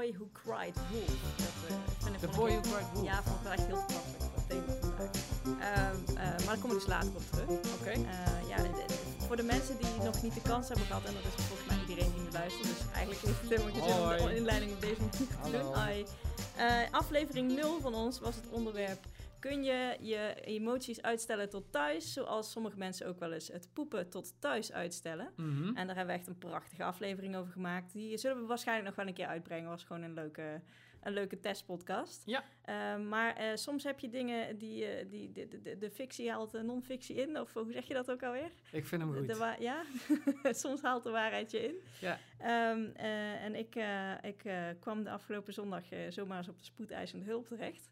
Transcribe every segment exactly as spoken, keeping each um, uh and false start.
Boy Who Cried Wolf. Dat, uh, vind ik The wel Boy een Who Cried Wolf? Ja, vond ik wel echt heel toepasselijk voor het thema vandaag. Um, uh, maar daar kom ik dus later op terug. Oké. Okay. Uh, ja, de, de, voor de mensen die nog niet de kans hebben gehad, en dat is volgens mij iedereen die nu luistert, dus eigenlijk heeft het helemaal geen zin om de inleiding op deze manier te doen. Hoi. Uh, aflevering nul van ons was het onderwerp: kun je je emoties uitstellen tot thuis, zoals sommige mensen ook wel eens het poepen tot thuis uitstellen. Mm-hmm. En daar hebben we echt een prachtige aflevering over gemaakt. Die zullen we waarschijnlijk nog wel een keer uitbrengen. Was gewoon een leuke, een leuke testpodcast. Ja. Uh, maar uh, soms heb je dingen die, uh, die de, de, de, de fictie haalt de non-fictie in. Of hoe zeg je dat ook alweer? Ik vind hem goed. De, de wa- ja, soms haalt de waarheid je in. Ja. Um, uh, en ik, uh, ik uh, kwam de afgelopen zondag uh, zomaar eens op de spoedeisende hulp terecht.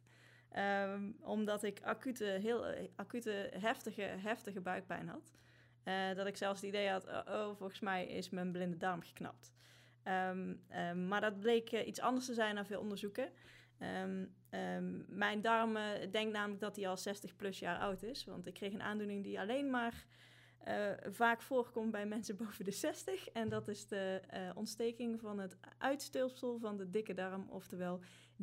Um, omdat ik acute, heel uh, acute, heftige, heftige buikpijn had. Uh, dat ik zelfs het idee had, oh, oh volgens mij is mijn blinde darm geknapt. Um, um, maar dat bleek uh, iets anders te zijn na veel onderzoeken. Um, um, mijn darm uh, denkt namelijk dat hij al zestig plus jaar oud is. Want ik kreeg een aandoening die alleen maar uh, vaak voorkomt bij mensen boven de zestig. En dat is de uh, ontsteking van het uitstulpsel van de dikke darm, oftewel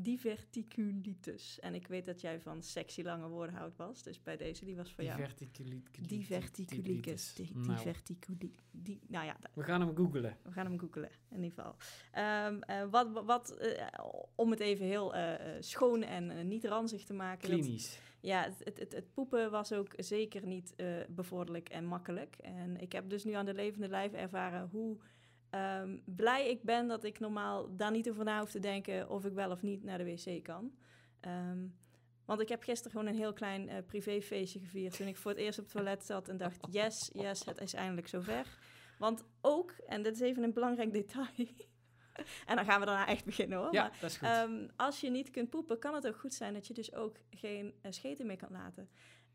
diverticulitis. En ik weet dat jij van sexy lange woorden houdt, Bas. Dus bij deze, die was voor jou. Diverticulitis. Diverticulitis. Diverticulitis. Nou ja. We gaan hem googlen. We gaan hem googlen, in ieder geval. Um, uh, wat, wat uh, om het even heel uh, schoon en uh, niet ranzig te maken. Klinisch. Dat, ja, het, het, het poepen was ook zeker niet uh, bevorderlijk en makkelijk. En ik heb dus nu aan de levende lijf ervaren hoe um, blij ik ben dat ik normaal daar niet over na hoef te denken of ik wel of niet naar de wc kan. Um, want ik heb gisteren gewoon een heel klein uh, privéfeestje gevierd toen ik voor het eerst op het toilet zat en dacht, yes, yes, het is eindelijk zover. Want ook, en dit is even een belangrijk detail, en dan gaan we daarna echt beginnen hoor. Ja, maar, dat is goed. Um, als je niet kunt poepen, kan het ook goed zijn dat je dus ook geen uh, scheten meer kan laten.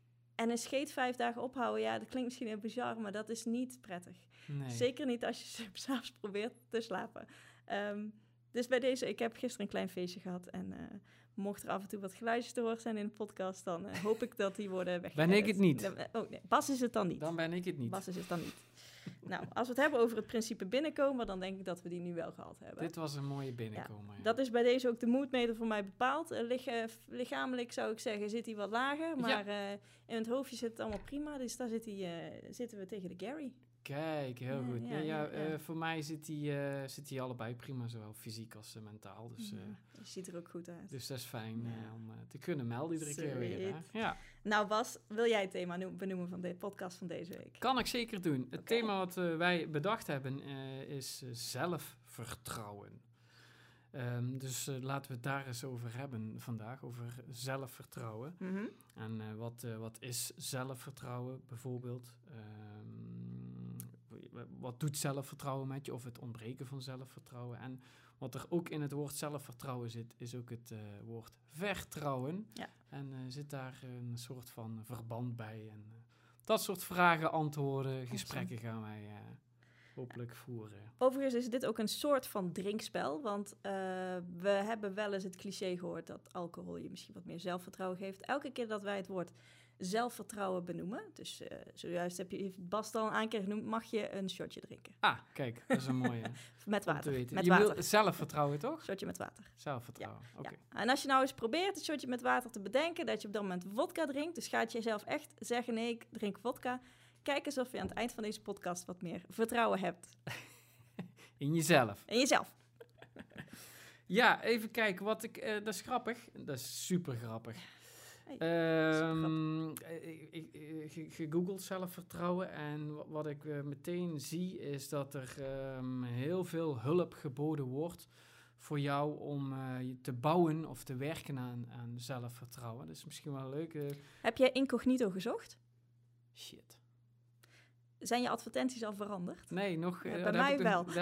En een scheet vijf dagen ophouden, ja, dat klinkt misschien heel bizar, maar dat is niet prettig. Nee. Zeker niet als je s'avonds probeert te slapen. Um, dus bij deze, ik heb gisteren een klein feestje gehad en uh, mocht er af en toe wat geluidjes te horen zijn in de podcast, dan uh, hoop ik dat die worden weggedaan. Ben ik het niet? Oh nee, Bas is het dan niet. Dan ben ik het niet. Bas is het dan niet. Nou, als we het hebben over het principe binnenkomen, dan denk ik dat we die nu wel gehad hebben. Dit was een mooie binnenkomen. Ja, ja. Dat is bij deze ook de moedmeter voor mij bepaald. Uh, lich, uh, lichamelijk zou ik zeggen, zit hij wat lager, maar ja. uh, in het hoofdje zit het allemaal prima. Dus daar zit hij, uh, zitten we tegen de Gary. Kijk, heel ja, goed. Ja, ja, ja, ja, ja. Uh, voor mij zit hij uh, zit die allebei prima, zowel fysiek als uh, mentaal. Dus, uh, ja, je ziet er ook goed uit. Dus dat is fijn ja. uh, om uh, te kunnen melden iedere Sweet. keer weer. Hè? Ja. Nou Bas, wil jij het thema no- benoemen van de podcast van deze week? Kan ik zeker doen. Het Okay. thema wat uh, wij bedacht hebben uh, is uh, zelfvertrouwen. Um, dus uh, laten we het daar eens over hebben vandaag, over zelfvertrouwen. Mm-hmm. En uh, wat, uh, wat is zelfvertrouwen bijvoorbeeld? Um, wat doet zelfvertrouwen met je? Of het ontbreken van zelfvertrouwen? En wat er ook in het woord zelfvertrouwen zit, is ook het uh, woord vertrouwen. Ja. En uh, zit daar een soort van verband bij. En uh, dat soort vragen, antwoorden, gesprekken gaan wij uh, hopelijk voeren. Overigens is dit ook een soort van drinkspel, want uh, we hebben wel eens het cliché gehoord dat alcohol je misschien wat meer zelfvertrouwen geeft. Elke keer dat wij het woord zelfvertrouwen benoemen, dus uh, zojuist heb je Bas al een keer genoemd, mag je een shotje drinken. Ah, kijk, dat is een mooie. Met water. Met je water. wil zelfvertrouwen, toch? Shotje met water. Zelfvertrouwen, ja, oké. Okay. Ja. En als je nou eens probeert een shotje met water te bedenken, dat je op dat moment vodka drinkt, dus gaat je zelf echt zeggen, nee, ik drink vodka. Kijk eens of je aan het eind van deze podcast wat meer vertrouwen hebt. In jezelf. In jezelf. Ja, even kijken. Wat ik, uh, dat is grappig. Dat is super grappig. Hey, um, ik, ik, ik, gegoogeld zelfvertrouwen. En wat ik uh, meteen zie is dat er um, heel veel hulp geboden wordt voor jou om uh, te bouwen of te werken aan, aan zelfvertrouwen. Dat is misschien wel leuk. Uh, Heb jij incognito gezocht? Shit. Zijn je advertenties al veranderd? Nee, nog... Ja, uh, bij mij wel. Toen,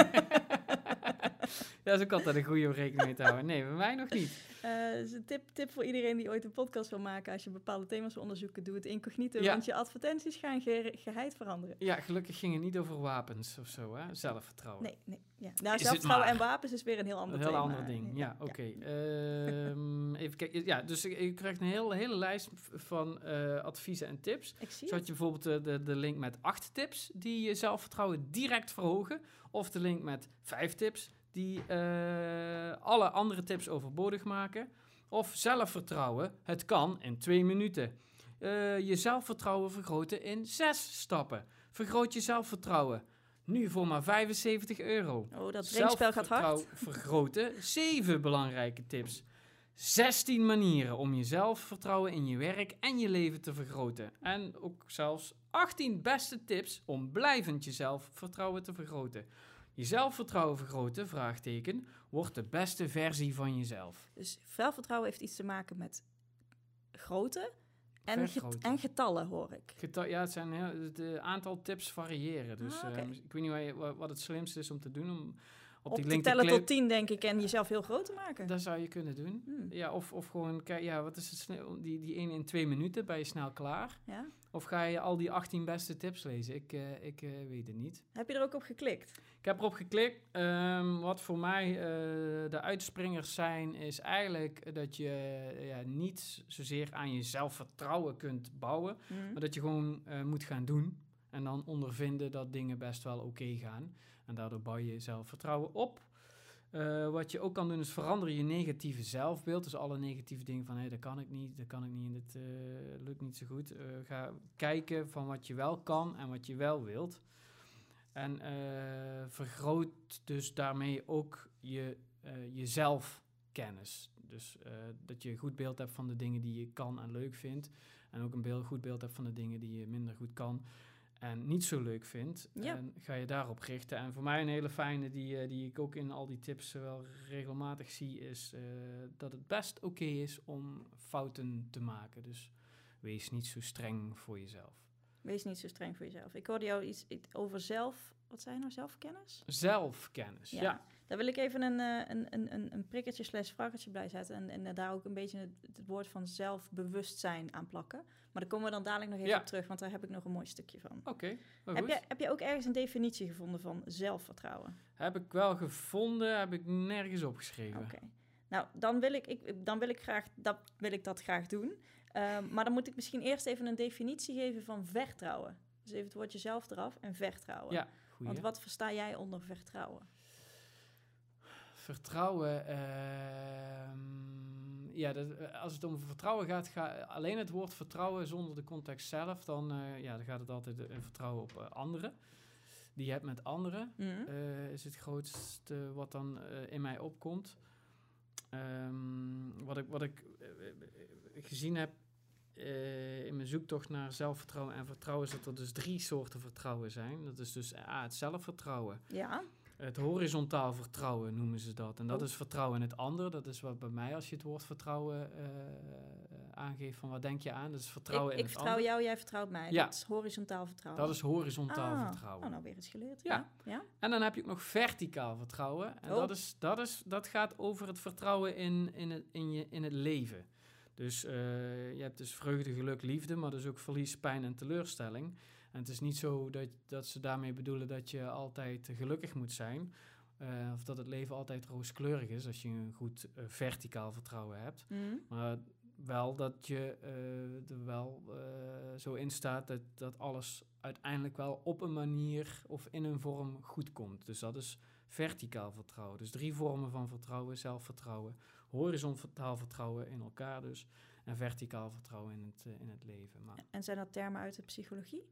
dat is ook altijd een goede om rekening mee te houden. Nee, bij mij nog niet. Uh, dat is een tip, tip voor iedereen die ooit een podcast wil maken. Als je bepaalde thema's wil onderzoeken, doe het incognito. Ja. Want je advertenties gaan ge- geheid veranderen. Ja, gelukkig ging het niet over wapens of zo, hè? Zelfvertrouwen. Nee, nee. Ja. Nou, zelfvertrouwen en wapens is weer een heel ander een heel thema. ander ding, ja, oké. Okay. Ja. Um, even kijken. Ja, dus je krijgt een hele, hele lijst van uh, adviezen en tips. Ik zie Zo had je bijvoorbeeld de, de, de link met acht tips die je zelfvertrouwen direct verhogen. Of de link met vijf tips die uh, alle andere tips overbodig maken. Of zelfvertrouwen, het kan in twee minuten. Uh, je zelfvertrouwen vergroten in zes stappen. Vergroot je zelfvertrouwen. Nu voor maar vijfenzeventig euro. Oh, dat drinkspel gaat hard. Vergroten, zeven belangrijke tips. zestien manieren om je zelfvertrouwen in je werk en je leven te vergroten. En ook zelfs achttien beste tips om blijvend je zelfvertrouwen te vergroten. Je zelfvertrouwen vergroten, vraagteken, wordt de beste versie van jezelf. Dus zelfvertrouwen heeft iets te maken met grootte en, get- en getallen, hoor ik. Getal, ja, het zijn heel, het aantal tips variëren. Dus ah, okay. uh, ik weet niet wat, je, wat het slimste is om te doen. Om op, op die te link tellen te tot tien, denk ik, en jezelf heel groot te maken. Dat zou je kunnen doen. Hmm. Ja, of, of gewoon, kijk, ja, wat is het snel, die, die ene in twee minuten, ben je snel klaar. Ja? Of ga je al die achttien beste tips lezen? Ik, uh, ik uh, weet het niet. Heb je er ook op geklikt? Ik heb erop geklikt. Um, wat voor mij uh, de uitspringers zijn, is eigenlijk dat je uh, ja, niet zozeer aan je zelfvertrouwen kunt bouwen, hmm. maar dat je gewoon uh, moet gaan doen en dan ondervinden dat dingen best wel oké okay gaan. En daardoor bouw je zelfvertrouwen op. Uh, wat je ook kan doen is veranderen je negatieve zelfbeeld. Dus alle negatieve dingen van, hé, hey, dat kan ik niet, dat kan ik niet en dit uh, lukt niet zo goed. Uh, ga kijken van wat je wel kan en wat je wel wilt. En uh, vergroot dus daarmee ook je, uh, je zelfkennis. Dus uh, dat je een goed beeld hebt van de dingen die je kan en leuk vindt. En ook een beeld, goed beeld hebt van de dingen die je minder goed kan en niet zo leuk vindt, ja. En ga je daarop richten. En voor mij een hele fijne, die, uh, die ik ook in al die tips uh, wel regelmatig zie, is uh, dat het best oké okay is om fouten te maken. Dus wees niet zo streng voor jezelf. Wees niet zo streng voor jezelf. Ik hoorde jou iets over zelf... Wat zei je nou? Zelfkennis? Zelfkennis, ja. ja. Daar wil ik even een, een, een, een prikkertje slash vragertje bij zetten. En, en daar ook een beetje het, het woord van zelfbewustzijn aan plakken. Maar daar komen we dan dadelijk nog even ja. op terug, want daar heb ik nog een mooi stukje van. Oké, okay, heb, je, heb je ook ergens een definitie gevonden van zelfvertrouwen? Heb ik wel gevonden, heb ik nergens opgeschreven. Oké. Okay. Nou, dan wil ik, ik, dan wil ik, graag, dat, wil ik dat graag doen. Um, maar dan moet ik misschien eerst even een definitie geven van vertrouwen. Dus even het woordje zelf eraf en vertrouwen. Ja, goeie. Want wat versta jij onder vertrouwen? Vertrouwen, uh, ja, dat, als het om vertrouwen gaat, ga, alleen het woord vertrouwen zonder de context zelf, dan, uh, ja, dan gaat het altijd uh, vertrouwen op uh, anderen. Die je hebt met anderen, mm-hmm. uh, is het grootste wat dan uh, in mij opkomt. Um, wat ik, wat ik uh, gezien heb uh, in mijn zoektocht naar zelfvertrouwen en vertrouwen, is dat er dus drie soorten vertrouwen zijn. Dat is dus A, het zelfvertrouwen. Ja. Het horizontaal vertrouwen noemen ze dat. En dat oh. is vertrouwen in het ander. Dat is wat bij mij, als je het woord vertrouwen uh, aangeeft, van wat denk je aan? Dat is vertrouwen ik, in ik het vertrouw ander. jou, jij vertrouwt mij. Ja. Dat is horizontaal vertrouwen. Dat is horizontaal ah. vertrouwen. Oh, nou weer eens geleerd. Ja. Ja. ja. En dan heb je ook nog verticaal vertrouwen. En oh. dat, is, dat, is, dat gaat over het vertrouwen in, in, het, in, je, in het leven. Dus uh, je hebt dus vreugde, geluk, liefde, maar dus ook verlies, pijn en teleurstelling. En het is niet zo dat, dat ze daarmee bedoelen dat je altijd gelukkig moet zijn. Uh, of dat het leven altijd rooskleurig is als je een goed uh, verticaal vertrouwen hebt. Mm. Maar wel dat je uh, er wel uh, zo in staat dat, dat alles uiteindelijk wel op een manier of in een vorm goed komt. Dus dat is verticaal vertrouwen. Dus drie vormen van vertrouwen: zelfvertrouwen, horizontaal vertrouwen in elkaar dus, en verticaal vertrouwen in het, uh, in het leven. Maar, en zijn dat termen uit de psychologie?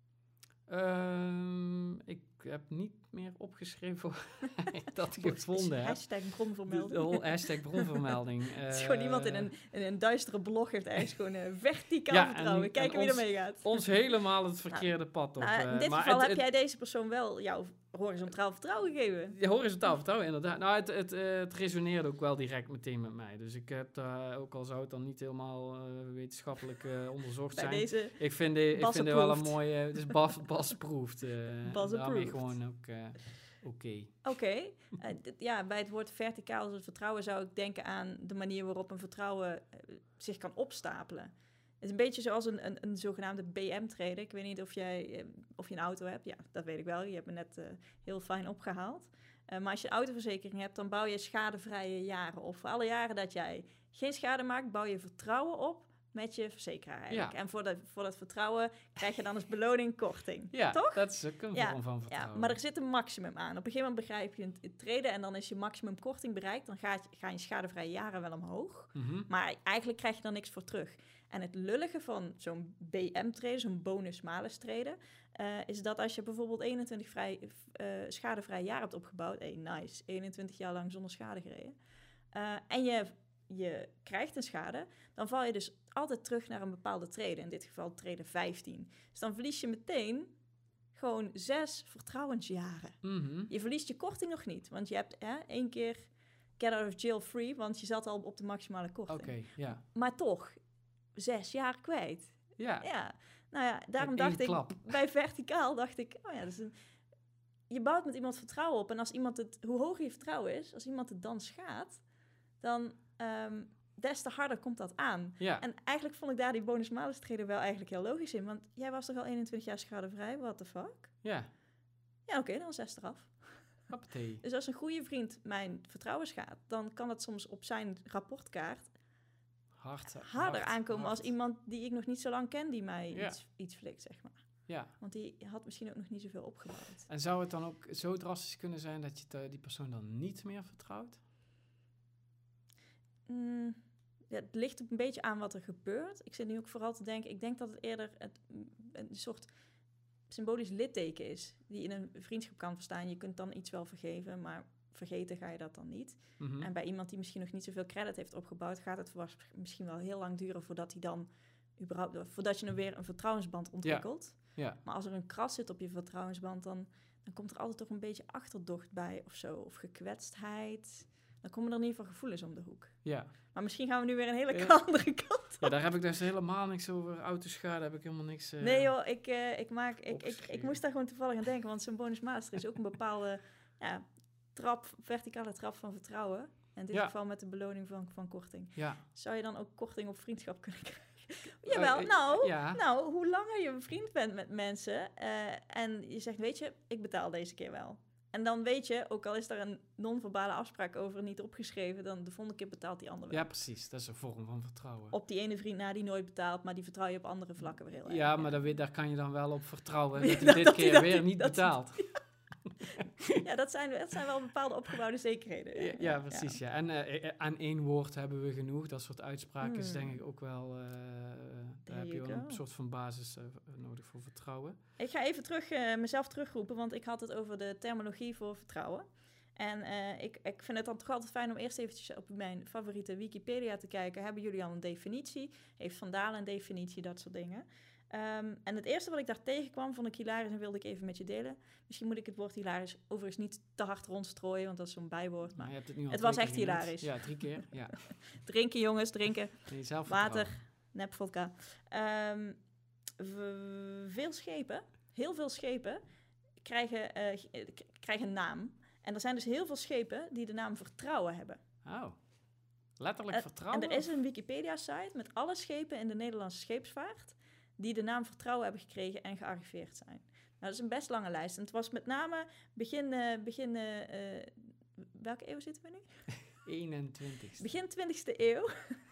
Um, ik heb niet meer opgeschreven dat gevonden heb. Hashtag bronvermelding. De, de hashtag bronvermelding. uh, Het is gewoon iemand in een, in een duistere blog heeft ergens gewoon een verticaal ja, vertrouwen. Kijken wie ermee gaat. Ons helemaal het verkeerde nou, pad op. Nou, in dit uh, geval het, heb het, jij deze persoon wel jouw horizontaal vertrouwen gegeven. Ja, horizontaal vertrouwen, inderdaad. Nou, het, het, uh, het resoneerde ook wel direct meteen met mij. Dus ik heb daar, ook al zou het dan niet helemaal uh, wetenschappelijk uh, onderzocht Bij zijn. Deze ik vind dit wel een mooie... Het is bas, bas-proofed. Uh, bas daarmee gewoon ook uh, oké. Okay. Oké. Okay. Uh, d- ja, bij het woord verticaal als het vertrouwen zou ik denken aan de manier waarop een vertrouwen uh, zich kan opstapelen. Het is een beetje zoals een, een, een zogenaamde B M-trader. Ik weet niet of, jij, uh, of je een auto hebt. Ja, dat weet ik wel. Je hebt me net uh, heel fijn opgehaald. Uh, maar als je een autoverzekering hebt, dan bouw je schadevrije jaren op. Voor alle jaren dat jij geen schade maakt, bouw je vertrouwen op met je verzekeraar eigenlijk. Ja. En voor, dat voor dat vertrouwen krijg je dan als beloning korting. Ja, toch? dat is ook een Ja, vorm van Ja, vertrouwen. maar er zit een maximum aan. Op een gegeven moment begrijp je een, een treden en dan is je maximum korting bereikt. Dan gaat, gaan je schadevrije jaren wel omhoog. Mm-hmm. Maar eigenlijk krijg je dan niks voor terug. En het lullige van zo'n B M-treden, zo'n bonus-malus-treden, uh, is dat als je bijvoorbeeld eenentwintig vrij, uh, schadevrije jaar hebt opgebouwd, hey, nice, eenentwintig jaar lang zonder schade gereden, uh, en je, je krijgt een schade, dan val je dus altijd terug naar een bepaalde treden, in dit geval treden vijftien. Dus dan verlies je meteen gewoon zes vertrouwensjaren. Mm-hmm. Je verliest je korting nog niet, want je hebt hè, één keer get out of jail free, want je zat al op de maximale korting. Oké, okay, ja. Maar toch, zes jaar kwijt. Ja. Ja, nou ja, daarom In dacht ik, klap. bij verticaal dacht ik, oh ja, dat is een, je bouwt met iemand vertrouwen op. En als iemand het, hoe hoger je vertrouwen is, als iemand het dan schaadt, dan um, des te harder komt dat aan. Ja. En eigenlijk vond ik daar die bonus-malus treden wel eigenlijk heel logisch in. Want jij was toch al eenentwintig jaar schadevrij, what the fuck? Ja. Ja, oké, okay, dan zes eraf. Hoppatee. Dus als een goede vriend mijn vertrouwen schaadt, dan kan dat soms op zijn rapportkaart Hard, harder hard, aankomen hard. als iemand die ik nog niet zo lang ken, die mij Ja. iets, iets flikt, zeg maar. Ja. Want die had misschien ook nog niet zoveel opgebouwd. En zou het dan ook zo drastisch kunnen zijn dat je te, die persoon dan niet meer vertrouwt? Mm, ja, het ligt een beetje aan wat er gebeurt. Ik zit nu ook vooral te denken, ik denk dat het eerder het, een soort symbolisch litteken is, die in een vriendschap kan verstaan. Je kunt dan iets wel vergeven, maar vergeten ga je dat dan niet. Mm-hmm. En bij iemand die misschien nog niet zoveel credit heeft opgebouwd, gaat het misschien wel heel lang duren voordat hij dan überhaupt, voordat je dan weer een vertrouwensband ontwikkelt. Ja. Ja. Maar als er een kras zit op je vertrouwensband, dan, dan komt er altijd toch een beetje achterdocht bij of zo, of gekwetstheid. Dan komen er in ieder geval gevoelens om de hoek. Ja. Maar misschien gaan we nu weer een hele Ja. andere kant op. Ja, daar heb ik dus helemaal niks over. Autoschade heb ik helemaal niks... Uh, nee joh, ik, uh, ik, maak, ik, ik, ik opgeschreven. moest daar gewoon toevallig aan denken, want zo'n bonusmaster is ook een bepaalde ja, trap, verticale trap van vertrouwen. En in dit Ja. geval met de beloning van, van korting. Ja. Zou je dan ook korting op vriendschap kunnen krijgen? Jawel, Uh, nou, ja. nou, hoe langer je een vriend bent met mensen uh, en je zegt, weet je, ik betaal deze keer wel. En dan weet je, ook al is daar een non-verbale afspraak over niet opgeschreven, dan de volgende keer betaalt die ander wel. Ja, precies. Dat is een vorm van vertrouwen. Op die ene vriend na die nooit betaalt, maar die vertrouw je op andere vlakken weer heel erg. Ja, maar daar, weet- daar kan je dan wel op vertrouwen Ja, dat hij dat- dit dat keer hij- weer dat- niet dat- betaalt. Ja, dat zijn, dat zijn wel bepaalde opgebouwde zekerheden. Ja, ja, precies. Ja. En uh, aan één woord hebben we genoeg. Dat soort uitspraken is Hmm. denk ik ook wel... Uh, daar heb je you wel go. een soort van basis uh, nodig voor vertrouwen. Ik ga even terug, uh, mezelf terugroepen, want ik had het over de terminologie voor vertrouwen. En uh, ik, ik vind het dan toch altijd fijn om eerst eventjes op mijn favoriete Wikipedia te kijken. Hebben jullie al een definitie? Heeft Van Dalen een definitie? Dat soort dingen. Um, en het eerste wat ik daar tegenkwam, vond ik hilarisch en wilde ik even met je delen. Misschien moet ik het woord hilarisch overigens niet te hard rondstrooien, want dat is zo'n bijwoord. Maar Maar je hebt het nu al het twee was keer echt genoemd. hilarisch. Ja, drie keer. Ja. Drinken jongens, drinken. Nee, zelf Water, nep vodka. Um, v- veel schepen, heel veel schepen, krijgen, uh, g- k- krijgen een naam. En er zijn dus heel veel schepen die de naam Vertrouwen hebben. Oh, letterlijk Uh, vertrouwen? En er is een Wikipedia-site met alle schepen in de Nederlandse scheepsvaart die de naam Vertrouwen hebben gekregen en gearchiveerd zijn. Nou, dat is een best lange lijst. En het was met name begin... Uh, begin uh, uh, welke eeuw zitten we nu? eenentwintigste. Begin twintigste eeuw.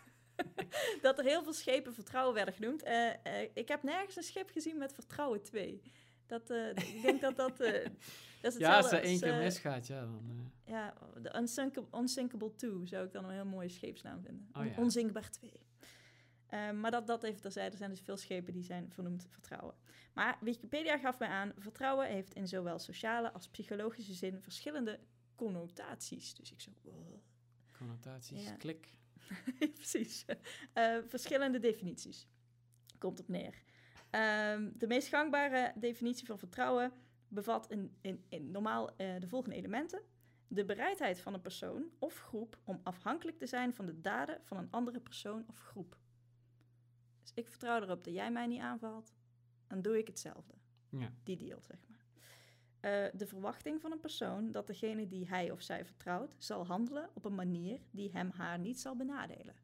Dat er heel veel schepen Vertrouwen werden genoemd. Uh, uh, ik heb nergens een schip gezien met Vertrouwen twee. Dat, uh, ik denk dat dat... Uh, dat is ja, als er als, één keer uh, misgaat, ja, dan... Uh... Ja, de Unsinkable, Unsinkable twee zou ik dan een heel mooie scheepsnaam vinden. Oh, ja. Onzinkbaar twee. Uh, maar dat, dat even terzijde. Er zijn dus veel schepen die zijn vernoemd Vertrouwen. Maar Wikipedia gaf mij aan, vertrouwen heeft in zowel sociale als psychologische zin verschillende connotaties. Dus ik zo... Wow. Connotaties, Ja. klik. Precies. Uh, verschillende definities. Komt op neer. Um, de meest gangbare definitie van vertrouwen bevat in, in, in normaal uh, de volgende elementen. De bereidheid van een persoon of groep om afhankelijk te zijn van de daden van een andere persoon of groep. Dus ik vertrouw erop dat jij mij niet aanvalt, dan doe ik hetzelfde. Ja. Die deal, zeg maar. Uh, de verwachting van een persoon dat degene die hij of zij vertrouwt zal handelen op een manier die hem haar niet zal benadelen.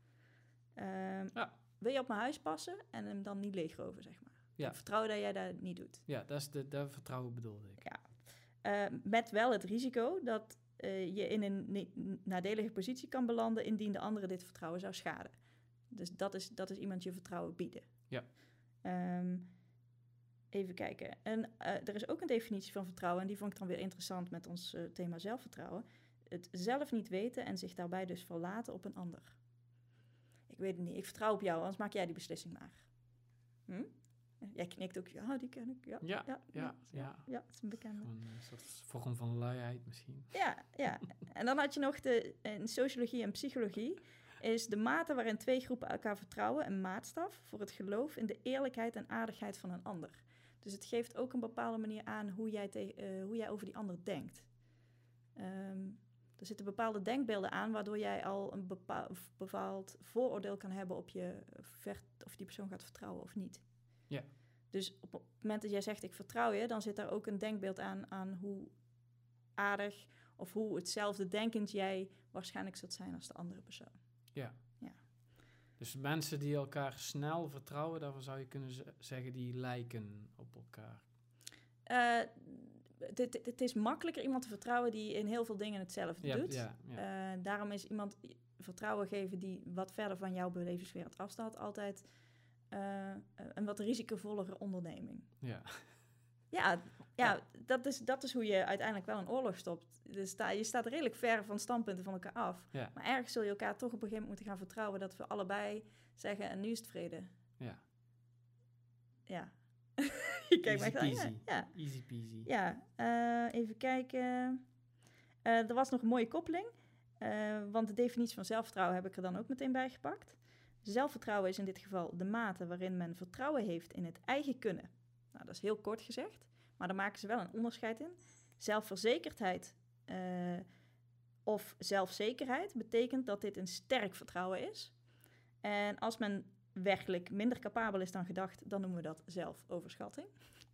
Uh, ja. Wil je op mijn huis passen en hem dan niet leegroven, zeg maar. Ja. Ik vertrouw dat jij dat niet doet. Ja, dat is de, dat vertrouwen bedoelde ik. Ja. Uh, met wel het risico dat uh, je in een ne- nadelige positie kan belanden indien de andere dit vertrouwen zou schaden. Dus dat is, dat is iemand je vertrouwen bieden. Ja. Um, even kijken. En uh, er is ook een definitie van vertrouwen... en die vond ik dan weer interessant met ons uh, thema zelfvertrouwen. Het zelf niet weten en zich daarbij dus verlaten op een ander. Ik weet het niet, ik vertrouw op jou, anders maak jij die beslissing maar. Hm? Jij knikt ook, ja, die ken ik. Ja, ja, ja, ja. ja, ja. ja het is een bekende. Gewoon een soort vorm van luiheid misschien. Ja, ja. En dan had je nog de, in sociologie en psychologie... is de mate waarin twee groepen elkaar vertrouwen... een maatstaf voor het geloof in de eerlijkheid en aardigheid van een ander. Dus het geeft ook een bepaalde manier aan hoe jij, te, uh, hoe jij over die ander denkt. Um, er zitten bepaalde denkbeelden aan... waardoor jij al een bepaald, bepaald vooroordeel kan hebben... op je ver, of die persoon gaat vertrouwen of niet. Ja. Dus op het moment dat jij zegt ik vertrouw je... dan zit daar ook een denkbeeld aan, aan hoe aardig... of hoe hetzelfde denkend jij waarschijnlijk zult zijn als de andere persoon. Ja. ja. Dus mensen die elkaar snel vertrouwen... daarvan zou je kunnen z- zeggen die lijken op elkaar. Uh, het, het is makkelijker iemand te vertrouwen... die in heel veel dingen hetzelfde ja, doet. Ja, ja. Uh, daarom is iemand vertrouwen geven... die wat verder van jouw belevenswereld afstaat... altijd uh, een wat risicovollere onderneming. Ja. Ja, ja, ja. Dat, is, dat is hoe je uiteindelijk wel een oorlog stopt. Dus sta, je staat redelijk ver van standpunten van elkaar af. Ja. Maar ergens zul je elkaar toch op een gegeven moment moeten gaan vertrouwen... dat we allebei zeggen, en nu is het vrede. Ja. Ja. je kijkt Easy mij peasy. Ja, ja. Easy peasy. Ja, uh, even kijken. Uh, er was nog een mooie koppeling. Uh, want de definitie van zelfvertrouwen heb ik er dan ook meteen bij gepakt. Zelfvertrouwen is in dit geval de mate waarin men vertrouwen heeft in het eigen kunnen. Nou, dat is heel kort gezegd, maar daar maken ze wel een onderscheid in. Zelfverzekerdheid uh, of zelfzekerheid betekent dat dit een sterk vertrouwen is. En als men werkelijk minder capabel is dan gedacht, dan noemen we dat zelfoverschatting.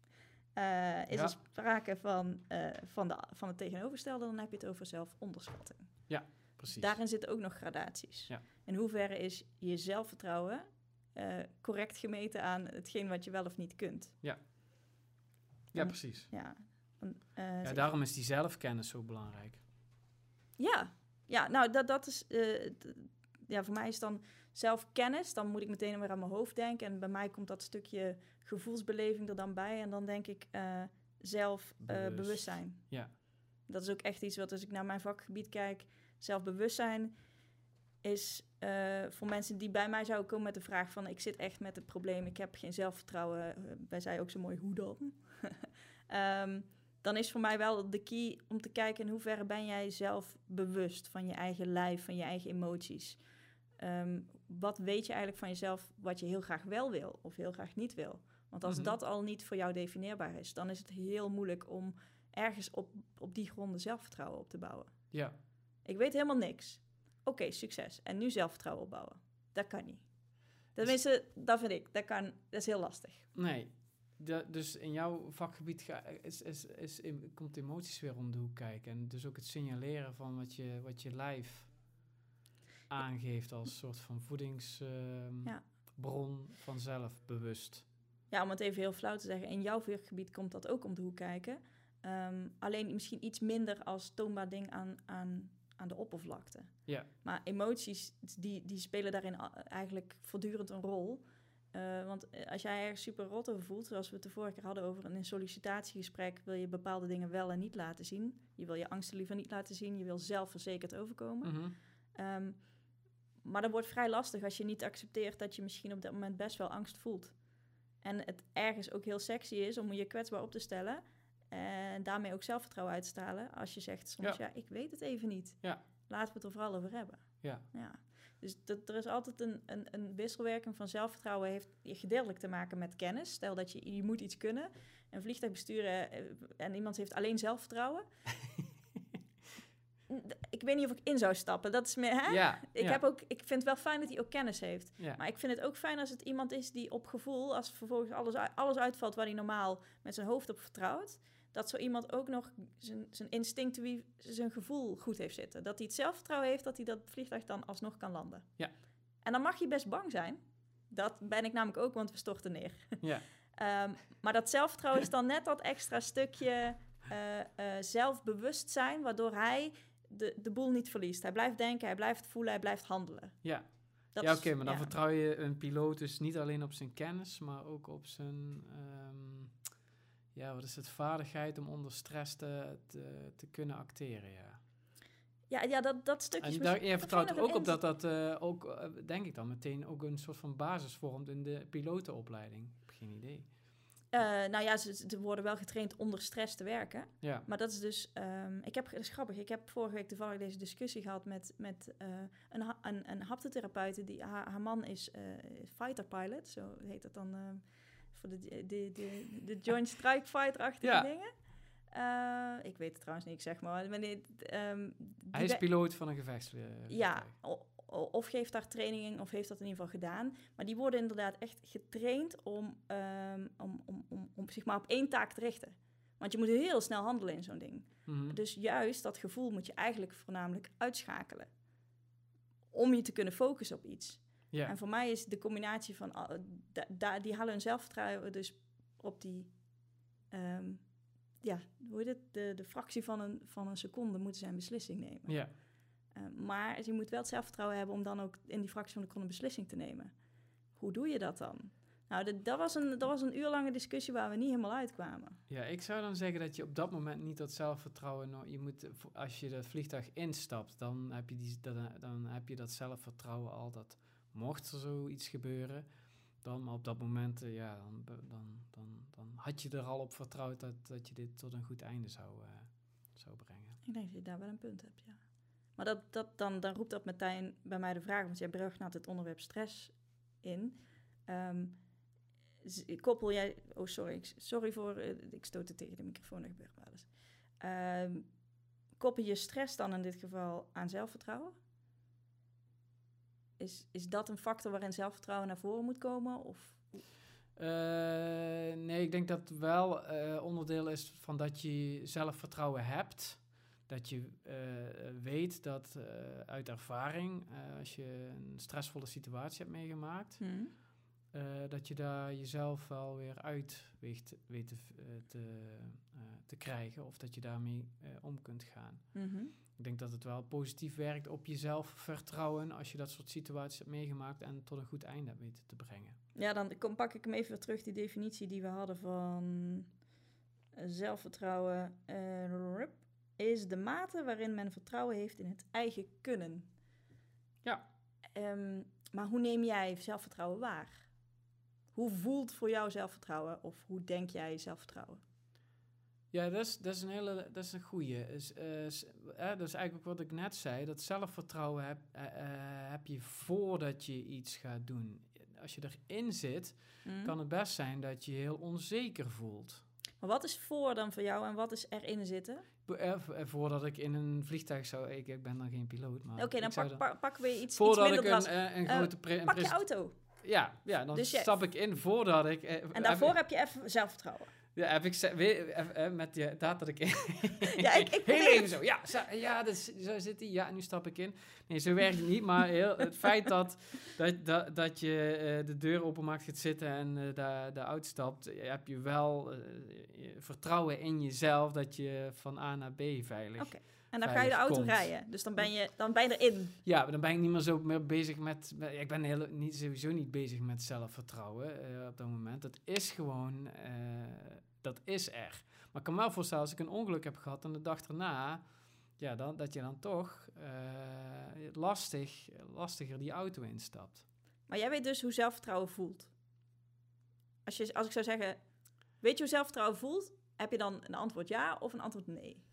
Uh, is ja. er sprake van, uh, van, de, van het tegenovergestelde, dan heb je het over zelfonderschatting. Ja, precies. Daarin zitten ook nog gradaties. Ja. In hoeverre is je zelfvertrouwen uh, correct gemeten aan hetgeen wat je wel of niet kunt? Ja, ja en, precies. Ja, en, uh, ja, daarom is die zelfkennis zo belangrijk. Ja, ja nou dat, dat is... Uh, d- ja, voor mij is dan zelfkennis. Dan moet ik meteen weer aan mijn hoofd denken. En bij mij komt dat stukje gevoelsbeleving er dan bij. En dan denk ik uh, zelfbewustzijn. Uh, ja. Dat is ook echt iets wat, als ik naar mijn vakgebied kijk... zelfbewustzijn is uh, voor mensen die bij mij zouden komen met de vraag van... ik zit echt met het probleem, ik heb geen zelfvertrouwen. Uh, wij zeiden ook zo mooi, hoe dan? um, dan is voor mij wel de key om te kijken... in hoeverre ben jij zelf bewust van je eigen lijf, van je eigen emoties... Um, wat weet je eigenlijk van jezelf wat je heel graag wel wil of heel graag niet wil? Want als mm-hmm. dat al niet voor jou definieerbaar is... dan is het heel moeilijk om ergens op, op die gronden zelfvertrouwen op te bouwen. Ja. Ik weet helemaal niks. Oké, okay, succes. En nu zelfvertrouwen opbouwen. Dat kan niet. Tenminste, dat vind ik. Dat, kan, dat is heel lastig. Nee. De, dus in jouw vakgebied ga, is, is, is, is, komt emoties weer om de hoek kijken. En dus ook het signaleren van wat je, wat je lijf... aangeeft als soort van voedingsbron uh, ja. van zelfbewust. Ja, om het even heel flauw te zeggen. In jouw vakgebied komt dat ook om de hoek kijken. Um, alleen misschien iets minder als toonbaar ding aan, aan, aan de oppervlakte. Ja. Maar emoties, die, die spelen daarin eigenlijk voortdurend een rol. Uh, want als jij ergens super rot over voelt... zoals we het de vorige keer hadden over een sollicitatiegesprek... wil je bepaalde dingen wel en niet laten zien. Je wil je angsten liever niet laten zien. Je wil zelfverzekerd overkomen. Mm-hmm. Um, maar dat wordt vrij lastig als je niet accepteert... dat je misschien op dat moment best wel angst voelt. En het ergens ook heel sexy is om je kwetsbaar op te stellen... en daarmee ook zelfvertrouwen uit te stralen... als je zegt soms, ja, ja ik weet het even niet. Ja. Laten we het er vooral over hebben. Ja. Ja. Dus dat, er is altijd een, een, een wisselwerking van zelfvertrouwen... heeft gedeeltelijk te maken met kennis. Stel dat je, je moet iets kunnen. Een vliegtuig besturen en iemand heeft alleen zelfvertrouwen... Ik weet niet of ik in zou stappen. Dat is meer, hè? Ja, ik, ja. heb ook, ik vind het wel fijn dat hij ook kennis heeft. Ja. Maar ik vind het ook fijn als het iemand is die op gevoel... als vervolgens alles, alles uitvalt waar hij normaal met zijn hoofd op vertrouwt... dat zo iemand ook nog zijn, zijn instinctief, zijn gevoel goed heeft zitten. Dat hij het zelfvertrouwen heeft dat hij dat vliegtuig dan alsnog kan landen. Ja. En dan mag je best bang zijn. Dat ben ik namelijk ook, want we storten neer. Ja. um, maar dat zelfvertrouwen is dan net dat extra stukje uh, uh, zelfbewustzijn... waardoor hij... De, de boel niet verliest. Hij blijft denken, hij blijft voelen, hij blijft handelen. Ja, Dat ja, is- oké, okay, maar dan ja. vertrouw je een piloot dus niet alleen op zijn kennis, maar ook op zijn, um, ja, wat is het, vaardigheid om onder stress te, te, te kunnen acteren, ja. Ja, ja dat, dat stukje is En misschien- daar, je dat vertrouwt vind er ik ook nog op een dat dat uh, ook, uh, denk ik dan, meteen ook een soort van basis vormt in de pilotenopleiding. Ik heb geen idee. Uh, nou ja, ze, ze worden wel getraind onder stress te werken. Ja. Maar dat is dus... Um, ik heb, dat is grappig. Ik heb vorige week toevallig deze discussie gehad met, met uh, een, ha- een, een haptotherapeute. Die, haar, haar man is uh, fighter pilot. Zo heet dat dan uh, voor de, de, de, de Joint Strike Fighter-achtige ja. dingen. Uh, ik weet het trouwens niet, zeg maar. maar nee, um, Hij is piloot van een gevechtsvliegtuig. Ja, of geeft daar trainingen of heeft dat in ieder geval gedaan. Maar die worden inderdaad echt getraind om, um, om, om, om, om zich maar op één taak te richten. Want je moet heel snel handelen in zo'n ding. Mm-hmm. Dus juist dat gevoel moet je eigenlijk voornamelijk uitschakelen. Om je te kunnen focussen op iets. Yeah. En voor mij is de combinatie van... Uh, da, da, die halen hun zelfvertrouwen dus op die... Um, ja, hoe heet het? De, de fractie van een, van een seconde moeten zij een beslissing nemen. Ja. Yeah. Uh, maar je moet wel het zelfvertrouwen hebben om dan ook in die fractie van de seconde een beslissing te nemen. Hoe doe je dat dan? Nou, de, dat, was een, dat was een uur lange discussie waar we niet helemaal uitkwamen. Ja, ik zou dan zeggen dat je op dat moment niet dat zelfvertrouwen... No- je moet, als je dat vliegtuig instapt, dan heb je, die, dan, dan heb je dat zelfvertrouwen al. Dat mocht er zoiets gebeuren, dan maar op dat moment... Uh, ja, dan, dan, dan, dan had je er al op vertrouwd dat, dat je dit tot een goed einde zou, uh, zou brengen. Ik denk dat je daar wel een punt hebt, ja. Maar dat, dat, dan, dan roept dat meteen bij mij de vraag... want jij brugt naar het onderwerp stress in... Um, koppel jij... Oh, sorry. Sorry voor... Uh, ik stoot het tegen de microfoon. Dat gebeurt wel eens. Um, koppel je stress dan in dit geval aan zelfvertrouwen? Is, is dat een factor waarin zelfvertrouwen naar voren moet komen? Of... Uh, nee, ik denk dat het wel uh, onderdeel is van dat je zelfvertrouwen hebt. Dat je uh, weet dat uh, uit ervaring, uh, als je een stressvolle situatie hebt meegemaakt... Hmm. Uh, dat je daar jezelf wel weer uit weet, weet te, uh, te, uh, te krijgen of dat je daarmee uh, om kunt gaan. Mm-hmm. Ik denk dat het wel positief werkt op jezelf vertrouwen als je dat soort situaties hebt meegemaakt en tot een goed einde hebt weten te brengen. Ja, dan kom, pak ik hem even weer terug, die definitie die we hadden van zelfvertrouwen. Uh, is de mate waarin men vertrouwen heeft in het eigen kunnen. Ja. Um, maar hoe neem jij zelfvertrouwen waar? Hoe voelt voor jou zelfvertrouwen? Of hoe denk jij zelfvertrouwen? Ja, dat is, dat is een hele, dat is een goeie. Is, uh, is, uh, dat is eigenlijk ook wat ik net zei. Dat zelfvertrouwen heb, uh, uh, heb je voordat je iets gaat doen. Als je erin zit, mm. kan het best zijn dat je je heel onzeker voelt. Maar wat is voor dan voor jou en wat is erin zitten? Uh, voordat ik in een vliegtuig zou... Ik, ik ben dan geen piloot, maar... Oké, okay, dan pak, dan, pak, pakken we iets, voordat iets minder ik een, uh, een grote... Pre- uh, pak je auto. Ja, ja, dan dus je, stap ik in voordat ik... Uh, en daarvoor heb, heb je even zelfvertrouwen. Ja, heb ik ze- weer, uh, uh, met die data dat ik in... ja, ik, ik heel even zo. Ja, zo, ja dat is, zo zit hij. Ja, nu stap ik in. Nee, zo werkt het niet. Maar heel, het feit dat, dat, dat, dat je uh, de deur openmaakt, gaat zitten en uh, daar, daar uitstapt, uh, heb je wel uh, vertrouwen in jezelf dat je van A naar B veilig... Okay. En dan ga je de auto komt. rijden. Dus dan ben je, dan ben je erin. Ja, maar dan ben ik niet meer zo meer bezig met... met ik ben heel, niet, sowieso niet bezig met zelfvertrouwen uh, op dat moment. Dat is gewoon... Uh, dat is er. Maar ik kan me wel voorstellen, als ik een ongeluk heb gehad en de dag erna... Ja, dan, dat je dan toch uh, lastig, lastiger die auto instapt. Maar jij weet dus hoe zelfvertrouwen voelt. Als, je, als ik zou zeggen... Weet je hoe zelfvertrouwen voelt? Heb je dan een antwoord ja of een antwoord nee?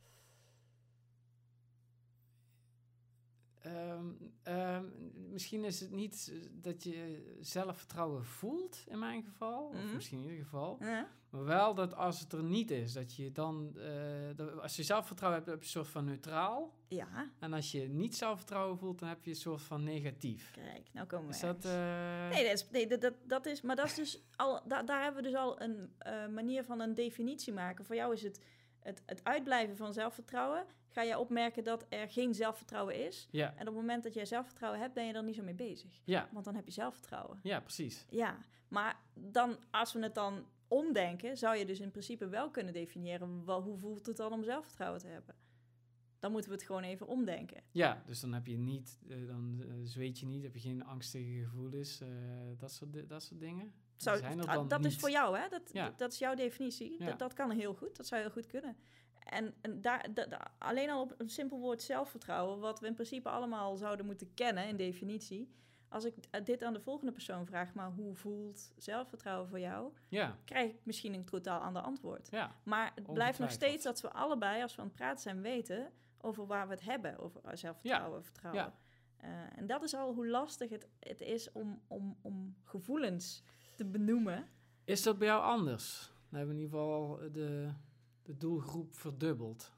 Um, um, misschien is het niet dat je zelfvertrouwen voelt, in mijn geval. Mm-hmm. Of misschien in ieder geval. Ja. Maar wel dat als het er niet is, dat je dan... Uh, dat, als je zelfvertrouwen hebt, heb je een soort van neutraal. Ja. En als je niet zelfvertrouwen voelt, dan heb je een soort van negatief. Kijk, nou komen we Is dat... Uh... Nee, dat is, nee dat, dat, dat is... Maar dat is dus al... Da, daar hebben we dus al een uh, manier van een definitie maken. Voor jou is het... Het, het uitblijven van zelfvertrouwen, ga je opmerken dat er geen zelfvertrouwen is. Ja. En op het moment dat jij zelfvertrouwen hebt, ben je er niet zo mee bezig. Ja. Want dan heb je zelfvertrouwen. Ja, precies. Ja, maar dan, als we het dan omdenken, zou je dus in principe wel kunnen definiëren, wel, hoe voelt het dan om zelfvertrouwen te hebben? dan moeten we het gewoon even omdenken. Ja, dus dan heb je niet, uh, dan uh, zweet je niet, heb je geen angstige gevoelens, uh, dat, soort di- dat soort dingen. Zou, zijn er dan dat niet. is voor jou, hè? Dat, Ja. dat, dat is jouw definitie. Ja. Dat, dat kan heel goed, dat zou heel goed kunnen. En, en daar, da, da, alleen al op een simpel woord zelfvertrouwen, wat we in principe allemaal zouden moeten kennen in definitie. Als ik dit aan de volgende persoon vraag, maar hoe voelt zelfvertrouwen voor jou? Ja. Krijg ik misschien een totaal ander antwoord. Ja, maar het blijft nog steeds dat we allebei, als we aan het praten zijn, weten over waar we het hebben. Over zelfvertrouwen, ja. vertrouwen. Ja. Uh, en dat is al hoe lastig het, het is om, om, om gevoelens te benoemen. Is dat bij jou anders? Dan hebben we in ieder geval de, de doelgroep verdubbeld.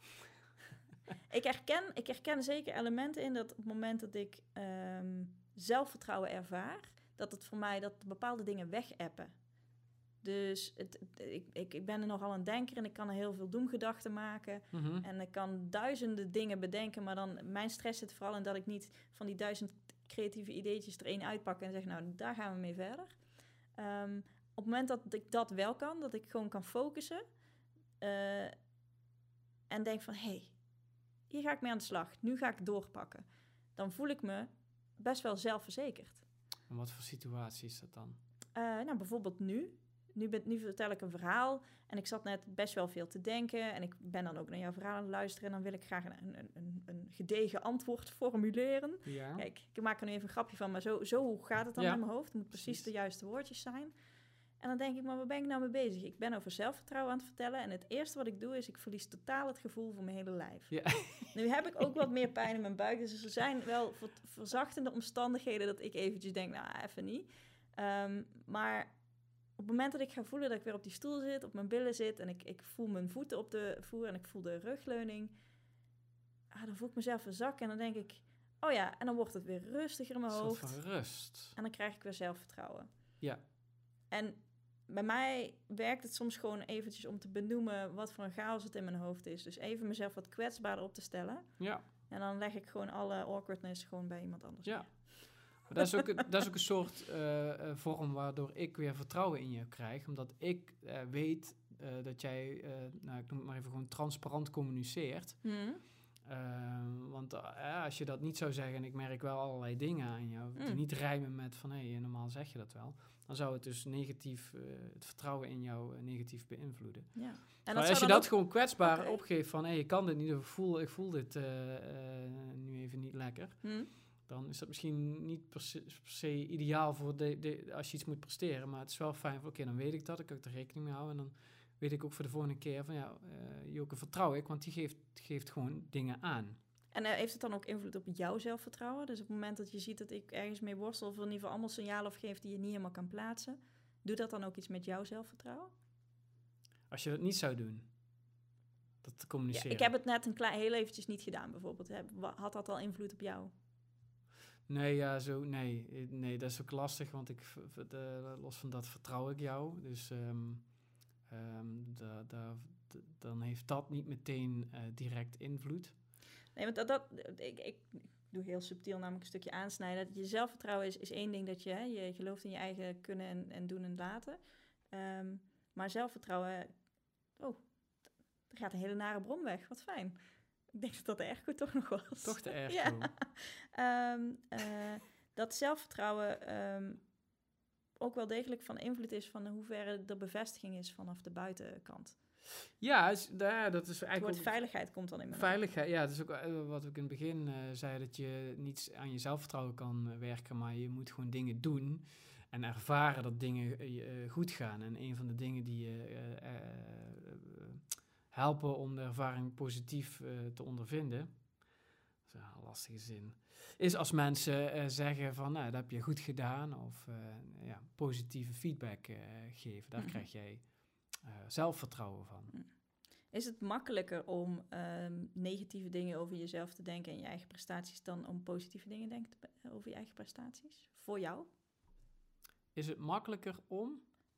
ik, herken, ik herken zeker elementen in dat op het moment dat ik um, zelfvertrouwen ervaar, dat het voor mij dat bepaalde dingen wegappen. Dus het, het, ik, ik, ik ben er nogal een denker en ik kan er heel veel doemgedachten maken. Mm-hmm. En ik kan duizenden dingen bedenken, maar dan mijn stress zit vooral in dat ik niet van die duizend creatieve ideetjes er één uitpak en zeg, nou, daar gaan we mee verder. Um, op het moment dat ik dat wel kan, dat ik gewoon kan focussen uh, en denk van, hé, hey, hier ga ik mee aan de slag. Nu ga ik doorpakken. Dan voel ik me best wel zelfverzekerd. En wat voor situatie is dat dan? Uh, nou, bijvoorbeeld nu. Nu, ben, nu vertel ik een verhaal en ik zat net best wel veel te denken en ik ben dan ook naar jouw verhaal aan het luisteren en dan wil ik graag een, een, een, een gedegen antwoord formuleren. Ja. Kijk, ik maak er nu even een grapje van, maar zo, zo gaat het dan ja. in mijn hoofd. Het moet precies, precies de juiste woordjes zijn. En dan denk ik, maar waar ben ik nou mee bezig? Ik ben over zelfvertrouwen aan het vertellen en het eerste wat ik doe is, ik verlies totaal het gevoel voor mijn hele lijf. Ja. Nu heb ik ook wat meer pijn in mijn buik, dus er zijn wel ver, verzachtende omstandigheden dat ik eventjes denk, nou, even niet. Um, maar op het moment dat ik ga voelen dat ik weer op die stoel zit, op mijn billen zit en ik, ik voel mijn voeten op de vloer en ik voel de rugleuning, ah, dan voel ik mezelf een zak en dan denk ik, oh ja, en dan wordt het weer rustiger in mijn hoofd. Een soort van rust. En dan krijg ik weer zelfvertrouwen. Ja. En bij mij werkt het soms gewoon eventjes om te benoemen wat voor een chaos het in mijn hoofd is. Dus even mezelf wat kwetsbaarder op te stellen. Ja. En dan leg ik gewoon alle awkwardness gewoon bij iemand anders. Ja. Maar dat is ook, dat is ook een soort uh, vorm waardoor ik weer vertrouwen in je krijg. Omdat ik uh, weet uh, dat jij, uh, nou, ik noem het maar even gewoon transparant communiceert. Hmm. Uh, want uh, als je dat niet zou zeggen en ik merk wel allerlei dingen aan jou, Hmm. die niet rijmen met van hé, hey, normaal zeg je dat wel. Dan zou het dus negatief, uh, het vertrouwen in jou uh, negatief beïnvloeden. Ja. En maar dat als je dat ook gewoon kwetsbaar okay. opgeeft van hé, hey, ik kan dit niet, of ik voel, ik voel dit uh, uh, nu even niet lekker. Hmm. Dan is dat misschien niet per se, per se ideaal voor de, de, als je iets moet presteren. Maar het is wel fijn van, oké, okay, dan weet ik dat. Ik kan er rekening mee houden. En dan weet ik ook voor de volgende keer van, ja, uh, Joke vertrouw ik. Want die geeft, geeft gewoon dingen aan. En uh, heeft het dan ook invloed op jouw zelfvertrouwen? Dus op het moment dat je ziet dat ik ergens mee worstel, of in ieder geval allemaal signalen of geef die je niet helemaal kan plaatsen, doet dat dan ook iets met jouw zelfvertrouwen? Als je dat niet zou doen, dat te communiceren. Ja, ik heb het net een klein, heel eventjes niet gedaan bijvoorbeeld. Had dat al invloed op jou? Nee, ja, zo, nee, nee, dat is ook lastig, want ik, de, los van dat vertrouw ik jou. Dus um, um, da, da, da, dan heeft dat niet meteen uh, direct invloed. Nee, want dat, dat ik, ik doe heel subtiel namelijk een stukje aansnijden. Dat je zelfvertrouwen is, is één ding dat je, hè, je gelooft in je eigen kunnen en, en doen en laten. Um, maar zelfvertrouwen, oh, er gaat een hele nare bron weg, wat fijn. Ik denk dat dat de airco toch nog was. Toch de airco. Ja. Um, uh, dat zelfvertrouwen um, ook wel degelijk van invloed is van hoeverre de bevestiging is vanaf de buitenkant. Ja, is, ja dat is eigenlijk... Het woord veiligheid komt dan in mijn Veiligheid, ja, dat is ook uh, wat ik in het begin uh, zei, dat je niet aan je zelfvertrouwen kan uh, werken, maar je moet gewoon dingen doen en ervaren dat dingen uh, goed gaan. En een van de dingen die je uh, uh, uh, helpen om de ervaring positief uh, te ondervinden, dat is een lastige zin, is als mensen uh, zeggen van, nou, dat heb je goed gedaan, of uh, ja, positieve feedback uh, geven. Daar mm-hmm. krijg jij uh, zelfvertrouwen van. Is het makkelijker om um, negatieve dingen over jezelf te denken en je eigen prestaties dan om positieve dingen te denken over je eigen prestaties? Voor jou? Is het makkelijker om?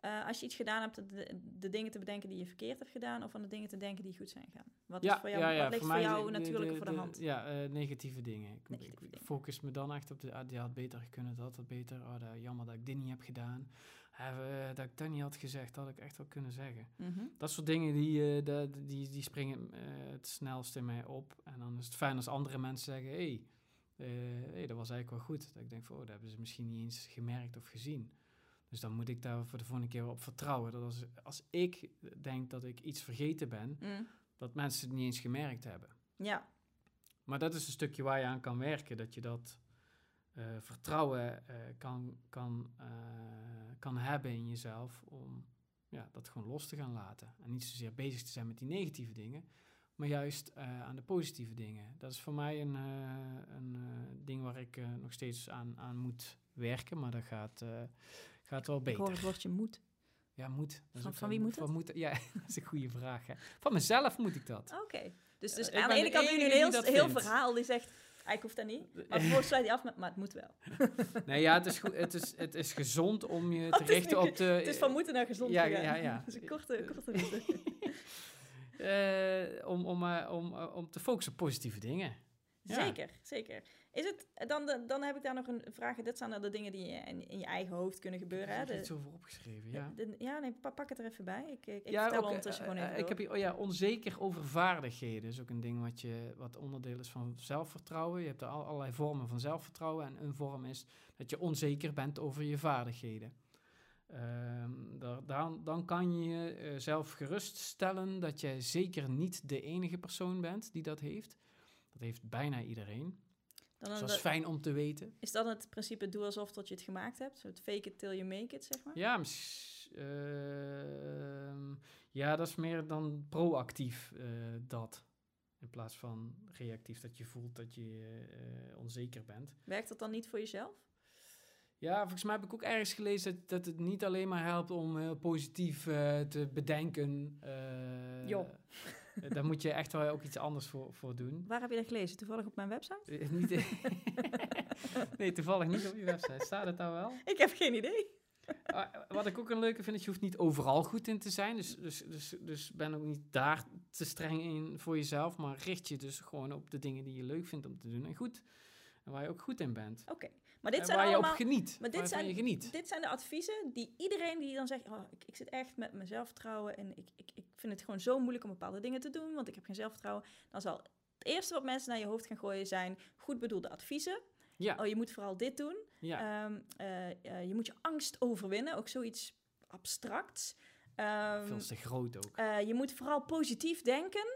Uh, als je iets gedaan hebt, de, de dingen te bedenken die je verkeerd hebt gedaan, of aan de dingen te denken die goed zijn gegaan? Wat, ja, is voor jou, ja, ja, wat ligt voor, voor mij jou de, natuurlijk de, voor de, de hand? Ja, uh, negatieve dingen. Ik, Negatieve ik dingen. focus me dan echt op de, ah, die had beter kunnen, dat had beter. Oh, dat, jammer dat ik dit niet heb gedaan. Uh, dat ik dat niet had gezegd, dat had ik echt wel kunnen zeggen. Mm-hmm. Dat soort dingen, die, uh, de, die, die springen uh, het snelst in mij op. En dan is het fijn als andere mensen zeggen, hé, hey, uh, hey, dat was eigenlijk wel goed. Dat ik denk van, oh, dat hebben ze misschien niet eens gemerkt of gezien. Dus dan moet ik daar voor de volgende keer op vertrouwen. Dat als, als ik denk dat ik iets vergeten ben, mm. dat mensen het niet eens gemerkt hebben. Ja. Maar dat is een stukje waar je aan kan werken. Dat je dat uh, vertrouwen uh, kan, kan, uh, kan hebben in jezelf om ja, dat gewoon los te gaan laten. En niet zozeer bezig te zijn met die negatieve dingen, maar juist uh, aan de positieve dingen. Dat is voor mij een, uh, een uh, ding waar ik uh, nog steeds aan, aan moet werken, maar dat gaat... Uh, Gaat wel beter. Ik hoor het woordje moet. Ja, moet. Van, van wie moet het? Moet, ja, dat is een goede vraag. Hè. Van mezelf moet ik dat. Oké. Okay. Dus, dus uh, aan de ene kant nu een heel, heel verhaal die zegt, ik hoef dat niet. Maar vervolgens sluit hij af met, maar het moet wel. Nee, ja, het is, goed, het is, het is gezond om je te oh, richten op de... Het is van moeten naar gezond ja, gegaan. Ja, ja. Dat is een korte, korte route. uh, om, om, uh, om, uh, om te focussen op positieve dingen. Ja. Zeker, zeker. Is het, dan, de, dan heb ik daar nog een vraag. Dit zijn de dingen die in, in je eigen hoofd kunnen gebeuren. Ik heb er iets over opgeschreven, ja. De, de, ja, nee, pak het er even bij. Ik, ik ja, vertel ook, ondertussen uh, gewoon even Ik heb hier, oh ja, onzeker over vaardigheden. is ook een ding wat, je, wat onderdeel is van zelfvertrouwen. Je hebt er al, allerlei vormen van zelfvertrouwen. En een vorm is dat je onzeker bent over je vaardigheden. Um, daar, dan, dan kan je uh, zelf geruststellen dat je zeker niet de enige persoon bent die dat heeft. Dat heeft bijna iedereen. Dan dus dat is fijn om te weten. Is dat het principe doe alsof dat je het gemaakt hebt? Zo het fake it till you make it, zeg maar? Ja, uh, ja dat is meer dan proactief uh, dat. In plaats van reactief, dat je voelt dat je uh, onzeker bent. Werkt dat dan niet voor jezelf? Ja, volgens mij heb ik ook ergens gelezen dat, dat het niet alleen maar helpt om uh, positief uh, te bedenken. Uh, jo. Uh, daar moet je echt wel ook iets anders voor, voor doen. Waar heb je dat gelezen? Toevallig op mijn website? Uh, niet, nee, toevallig niet op je website. Staat het daar wel? Ik heb geen idee. Uh, wat ik ook een leuke vind, is je hoeft niet overal goed in te zijn. Dus, dus, dus, dus ben ook niet daar te streng in voor jezelf. Maar richt je dus gewoon op de dingen die je leuk vindt om te doen. En goed. En waar je ook goed in bent. Oké. Okay. Maar dit zijn waar allemaal, je op geniet. Maar dit zijn, je geniet. Dit zijn de adviezen die iedereen die dan zegt... Oh, ik, ik zit echt met mijn zelfvertrouwen... en ik, ik, ik vind het gewoon zo moeilijk om bepaalde dingen te doen... want ik heb geen zelfvertrouwen. Dan zal het eerste wat mensen naar je hoofd gaan gooien zijn... goed bedoelde adviezen. Ja. Oh, je moet vooral dit doen. Ja. Um, uh, uh, je moet je angst overwinnen. Ook zoiets abstracts. Um, Veel te groot ook. Uh, je moet vooral positief denken.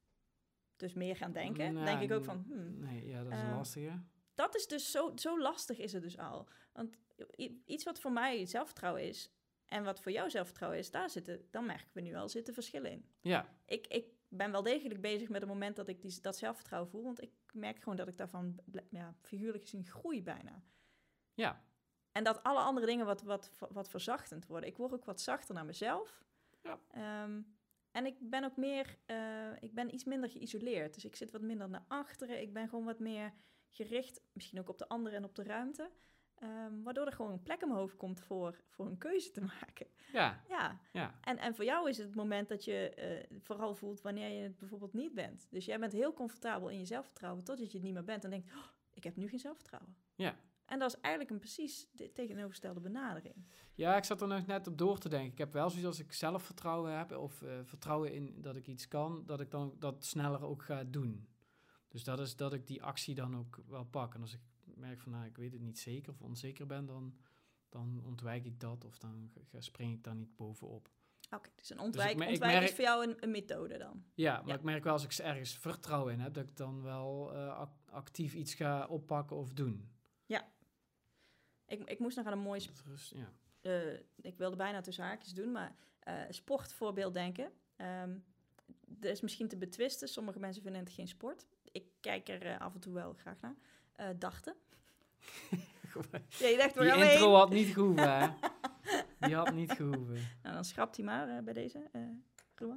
Dus meer gaan denken. Nou, denk ik ook van... Hmm, nee, ja, dat is uh, een lastige. Dat is dus zo, zo lastig is het dus al. Want iets wat voor mij zelfvertrouwen is... en wat voor jou zelfvertrouwen is... daar zitten, dan merken we nu al, zitten verschillen in. Ja. Ik, ik ben wel degelijk bezig met het moment dat ik die, dat zelfvertrouwen voel... want ik merk gewoon dat ik daarvan, ja, figuurlijk gezien, groei bijna. Ja. En dat alle andere dingen wat, wat, wat verzachtend worden. Ik word ook wat zachter naar mezelf. Ja. Um, en ik ben ook meer... Uh, ik ben iets minder geïsoleerd. Dus ik zit wat minder naar achteren. Ik ben gewoon wat meer... gericht, misschien ook op de anderen en op de ruimte. Um, waardoor er gewoon een plek in mijn hoofd komt voor, voor een keuze te maken. Ja. ja. ja. En, en voor jou is het het moment dat je uh, vooral voelt wanneer je het bijvoorbeeld niet bent. Dus jij bent heel comfortabel in je zelfvertrouwen totdat je het niet meer bent. En denkt, oh, ik heb nu geen zelfvertrouwen. Ja. En dat is eigenlijk een precies de tegenovergestelde benadering. Ja, ik zat er nog net op door te denken. Ik heb wel zoiets als ik zelfvertrouwen heb... of uh, vertrouwen in dat ik iets kan... dat ik dan dat sneller ook ga doen. Dus dat is dat ik die actie dan ook wel pak. En als ik merk van, nou, ik weet het niet zeker of onzeker ben, dan, dan ontwijk ik dat of dan ga, spring ik daar niet bovenop. Oké, okay, dus een ontwijk, dus ik, ontwijk ik merk, is voor jou een, een methode dan? Ja, maar ja. ik merk wel als ik ergens vertrouwen in heb, dat ik dan wel uh, actief iets ga oppakken of doen. Ja. Ik, ik moest nog aan een mooi... Sp- rust, ja. uh, ik wilde bijna tussen haakjes doen, maar uh, sportvoorbeeld denken. Um, dat is misschien te betwisten. Sommige mensen vinden het geen sport. Ik kijk er uh, af en toe wel graag naar. Uh, dachten. ja, je dacht, die intro heen? had niet gehoeven, hè? Die had niet gehoeven. Nou, dan schrapt hij maar uh, bij deze. Uh, uh,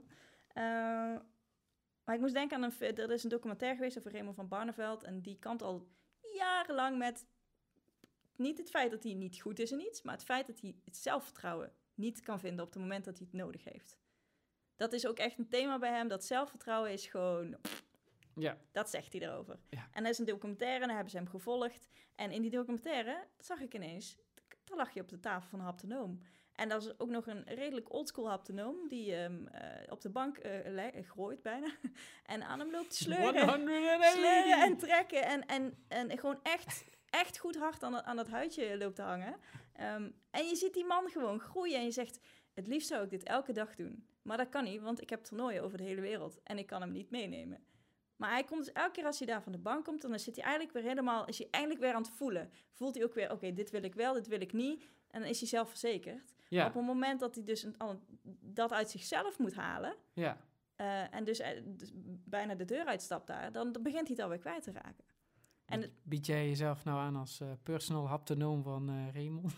maar ik moest denken aan een... Er is een documentaire geweest over Raymond van Barneveld. En die kampt al jarenlang met... Niet het feit dat hij niet goed is in iets, maar het feit dat hij het zelfvertrouwen niet kan vinden op het moment dat hij het nodig heeft. Dat is ook echt een thema bij hem. Dat zelfvertrouwen is gewoon... Ja. Dat zegt hij erover. Ja. En er is een documentaire en daar hebben ze hem gevolgd. En in die documentaire zag ik ineens... Daar lag je op de tafel van een haptonoom. En dat is ook nog een redelijk oldschool haptonoom... die um, uh, op de bank uh, le- gooit bijna. En aan hem loopt te sleuren. sleuren en trekken. En, en, en gewoon echt, echt goed hard aan, aan dat huidje loopt te hangen. Um, en je ziet die man gewoon groeien. En je zegt... Het liefst zou ik dit elke dag doen. Maar dat kan niet, want ik heb toernooien over de hele wereld. En ik kan hem niet meenemen. Maar hij komt dus elke keer als hij daar van de bank komt... dan zit hij eigenlijk weer helemaal... is hij eindelijk weer aan het voelen. Voelt hij ook weer, oké, okay, dit wil ik wel, dit wil ik niet. En dan is hij zelfverzekerd. Ja. Maar op het moment dat hij dus een, dat uit zichzelf moet halen... Ja. Uh, en dus, uh, dus bijna de deur uitstapt daar... dan, dan begint hij het alweer kwijt te raken. En het, Bied jij jezelf nou aan als uh, personal haptonoom van uh, Raymond?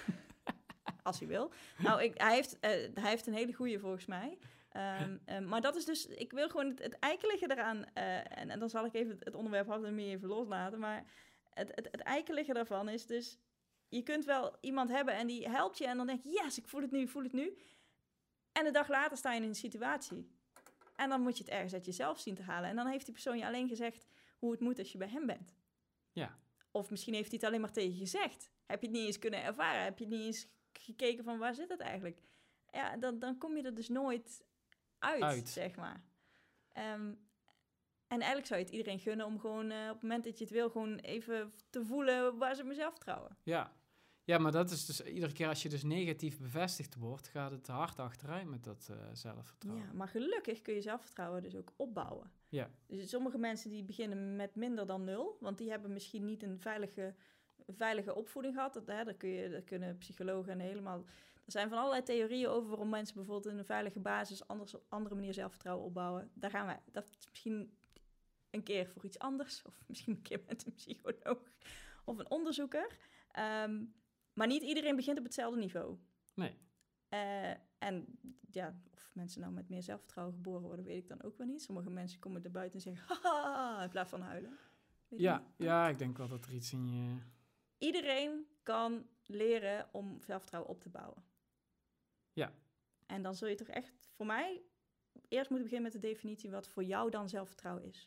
Als hij wil. Nou, ik, hij, heeft, uh, hij heeft een hele goeie volgens mij... Um, um, maar dat is dus, ik wil gewoon het, het eikelige eraan, uh, en, en dan zal ik even het onderwerp Haptonomie even loslaten, maar het, het, het eikelige daarvan is dus, je kunt wel iemand hebben en die helpt je en dan denk je, yes, ik voel het nu, ik voel het nu. En een dag later sta je in een situatie. En dan moet je het ergens uit jezelf zien te halen. En dan heeft die persoon je alleen gezegd hoe het moet als je bij hem bent. Ja. Of misschien heeft hij het alleen maar tegen je gezegd. Heb je het niet eens kunnen ervaren? Heb je het niet eens gekeken van waar zit het eigenlijk? Ja, dan, dan kom je er dus nooit... Uit, uit, zeg maar. Um, en eigenlijk zou je het iedereen gunnen om gewoon uh, op het moment dat je het wil... gewoon even te voelen waar ze mezelf vertrouwen. Ja. Ja, maar dat is dus iedere keer als je dus negatief bevestigd wordt... gaat het hard achteruit met dat uh, zelfvertrouwen. Ja, maar gelukkig kun je zelfvertrouwen dus ook opbouwen. Ja. Dus sommige mensen die beginnen met minder dan nul... want die hebben misschien niet een veilige, veilige opvoeding gehad. Dat, hè, daar, kun je, daar kunnen psychologen en helemaal... Er zijn van allerlei theorieën over waarom mensen bijvoorbeeld in een veilige basis anders op andere manier zelfvertrouwen opbouwen. Daar gaan wij. Dat is misschien een keer voor iets anders. Of misschien een keer met een psycholoog of een onderzoeker. Um, maar niet iedereen begint op hetzelfde niveau. Nee. Uh, en ja, of mensen nou met meer zelfvertrouwen geboren worden, weet ik dan ook wel niet. Sommige mensen komen er buiten en zeggen haha, in plaats van huilen. Weet ja, ja, ik denk wel dat er iets in je... Iedereen kan leren om zelfvertrouwen op te bouwen. Ja. En dan zul je toch echt, voor mij, eerst moeten beginnen met de definitie wat voor jou dan zelfvertrouwen is.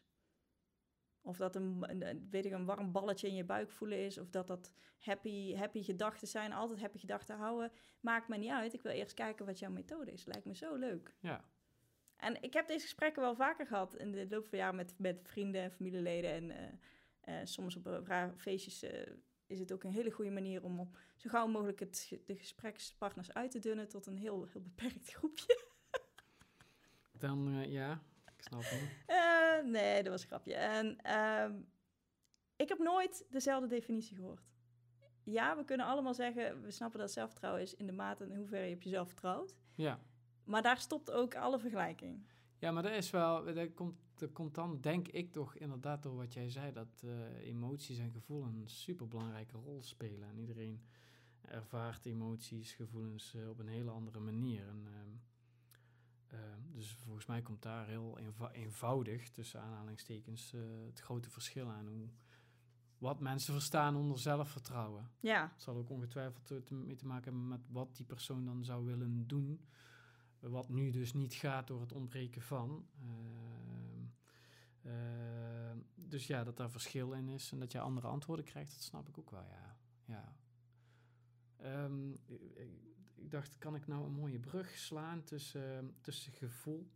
Of dat een, een, weet ik, een warm balletje in je buik voelen is, of dat dat happy, happy gedachten zijn, altijd happy gedachten houden. Maakt me niet uit, ik wil eerst kijken wat jouw methode is. Lijkt me zo leuk. Ja. En ik heb deze gesprekken wel vaker gehad in de loop van jaren met, met vrienden en familieleden. En uh, uh, soms op rare feestjes... Uh, is het ook een hele goede manier om op zo gauw mogelijk het, de gesprekspartners uit te dunnen tot een heel, heel beperkt groepje. Dan, uh, ja, ik snap het. Uh, nee, dat was een grapje. En uh, ik heb nooit dezelfde definitie gehoord. Ja, we kunnen allemaal zeggen, we snappen dat zelfvertrouwen is in de mate en in hoeverre je op jezelf vertrouwt. Ja. Maar daar stopt ook alle vergelijking. Ja, maar dat is wel, dat komt, dat komt dan, denk ik toch inderdaad door wat jij zei, dat uh, emoties en gevoelens een superbelangrijke rol spelen. En iedereen ervaart emoties, gevoelens uh, op een hele andere manier. En, uh, uh, dus volgens mij komt daar heel eenvo- eenvoudig, tussen aanhalingstekens, uh, het grote verschil aan hoe, wat mensen verstaan onder zelfvertrouwen. Ja. Het zal ook ongetwijfeld te, mee te maken hebben met wat die persoon dan zou willen doen. Wat nu dus niet gaat door het ontbreken van. Uh, uh, dus ja, dat daar verschil in is en dat je andere antwoorden krijgt, dat snap ik ook wel, ja. ja. Um, ik, ik dacht, kan ik nou een mooie brug slaan tussen, uh, tussen gevoel?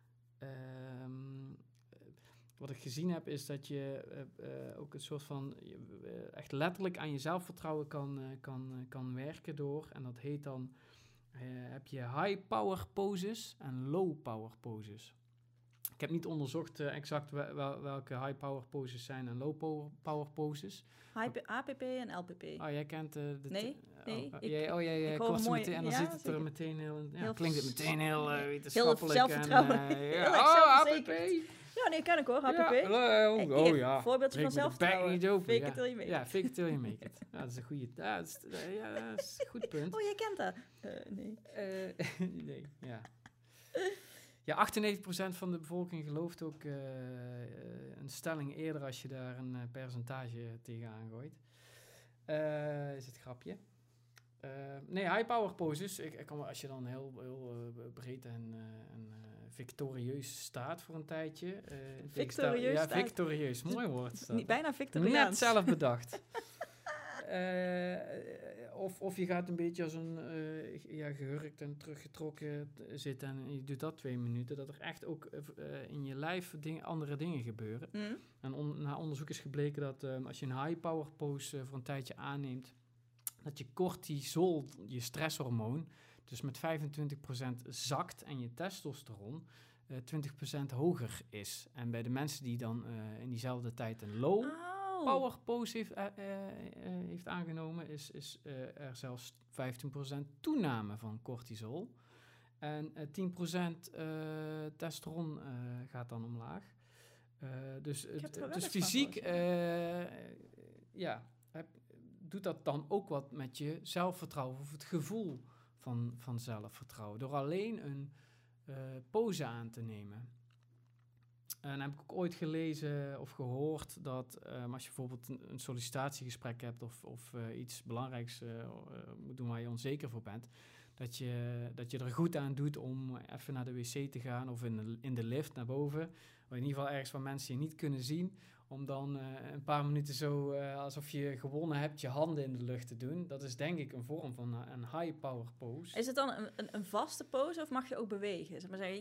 Um, wat ik gezien heb is dat je uh, uh, ook een soort van uh, echt letterlijk aan je zelfvertrouwen kan, uh, kan, uh, kan werken door, en dat heet dan... Uh, heb je high power poses en low power poses. Ik heb niet onderzocht uh, exact wel, wel, welke high power poses zijn en low power, power poses. H P P en L P P. Oh, jij kent uh, de... Nee, t- nee. Oh, ik, jij, oh, jij, jij kost mooie, meteen, en dan ja, ziet het zeker. er meteen heel... Ja, heel klinkt het meteen heel uh, wetenschappelijk. Heel zelfvertrouwen. En, uh, heel ja, erg oh, zelfverzekerd. Ja, nee, kan ik hoor, H P P. Ja, oh, oh, Hier, ja. Voorbeeldje van zelfvertrouwen. Niet open, fake ja. it till you make it. Ja, fake it till you make it. Ja, dat is een goede... Ja, dat is, ja, dat is een goed punt. Oh, jij kent dat? Uh, nee. Uh, nee, ja. Ja, achtennegentig procent van de bevolking gelooft ook uh, een stelling eerder als je daar een uh, percentage tegenaan gooit. Uh, is het grapje. Uh, nee, high power poses. Ik, ik kan, als je dan heel, heel uh, breed en, uh, en uh, victorieus staat voor een tijdje. Uh, victorieus Ja, staat. victorieus. Mooi woord. Staat. Niet, bijna victoriaans. Net zelf bedacht. uh, of, of je gaat een beetje als een uh, ja, gehurkt en teruggetrokken zitten en je doet dat twee minuten. Dat er echt ook uh, in je lijf ding, andere dingen gebeuren. Mm. En on, na onderzoek is gebleken dat uh, als je een high power pose uh, voor een tijdje aanneemt, dat je cortisol, je stresshormoon, dus met vijfentwintig procent zakt en je testosteron uh, twintig procent hoger is. En bij de mensen die dan uh, in diezelfde tijd een low oh. power pose heeft, uh, uh, uh, heeft aangenomen, is, is uh, er zelfs vijftien procent toename van cortisol. En uh, tien procent uh, testosteron uh, gaat dan omlaag. Uh, dus uh, dus fysiek, uh, ja, heb, doet dat dan ook wat met je zelfvertrouwen of het gevoel van, van zelfvertrouwen. Door alleen een uh, pose aan te nemen. En dan heb ik ook ooit gelezen of gehoord dat um, als je bijvoorbeeld een, een sollicitatiegesprek hebt of, of uh, iets belangrijks uh, uh, moet doen waar je onzeker voor bent, dat je, dat je er goed aan doet om even naar de wc te gaan of in de, in de lift naar boven. Of in ieder geval ergens waar mensen je niet kunnen zien. Om dan uh, een paar minuten zo uh, alsof je gewonnen hebt je handen in de lucht te doen. Dat is denk ik een vorm van uh, een high power pose. Is het dan een, een, een vaste pose of mag je ook bewegen? Zeg maar zeggen,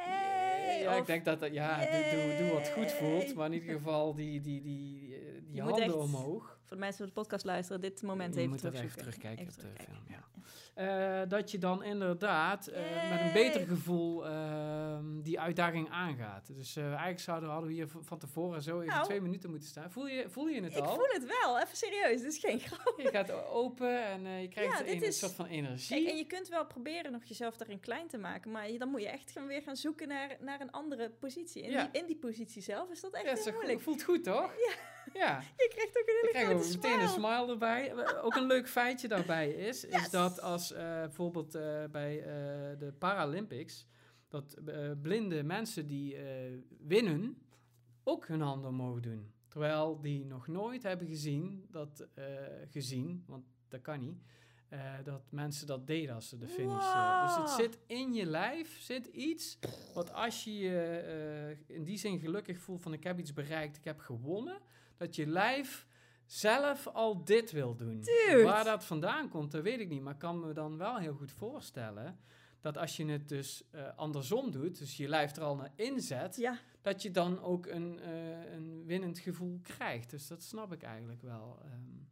yay! Ja, of, ik denk dat, dat ja, doe, doe, doe wat goed voelt. Maar in ieder geval die, die, die, die, die handen echt, omhoog. Voor de mensen die de podcast luisteren, dit moment je even moet terugzoeken. even terugkijken even op terugkijken. de film, ja. Uh, dat je dan inderdaad uh, met een beter gevoel uh, die uitdaging aangaat. Dus uh, eigenlijk zouden hadden we hier van tevoren zo even nou, twee minuten moeten staan. Voel je, voel je het ik al? Ik voel het wel, even serieus, dit is geen grap. Je gaat open en uh, je krijgt ja, een, is, een soort van energie. Kijk, en je kunt wel proberen nog jezelf daarin klein te maken, maar je, dan moet je echt gaan weer gaan zoeken naar, naar een andere positie. In, ja. die, in die positie zelf is dat echt ja, heel moeilijk. Het voelt goed, toch? Ja. Ja. Je krijgt ook een hele grote smile. meteen een smile erbij. Ook een leuk feitje daarbij is, yes. is dat als uh, bijvoorbeeld uh, bij uh, de Paralympics, dat uh, blinde mensen die uh, winnen, ook hun handen omhoog doen. Terwijl die nog nooit hebben gezien, dat, uh, gezien want dat kan niet, uh, dat mensen dat deden als ze de finish. Wow. Dus het zit in je lijf, zit iets wat als je je uh, in die zin gelukkig voelt van ik heb iets bereikt, ik heb gewonnen, dat je lijf zelf al dit wil doen. Dude. Waar dat vandaan komt, dat weet ik niet. Maar ik kan me dan wel heel goed voorstellen dat als je het dus uh, andersom doet, dus je lijf er al naar inzet, ja. dat je dan ook een, uh, een winnend gevoel krijgt. Dus dat snap ik eigenlijk wel. Um,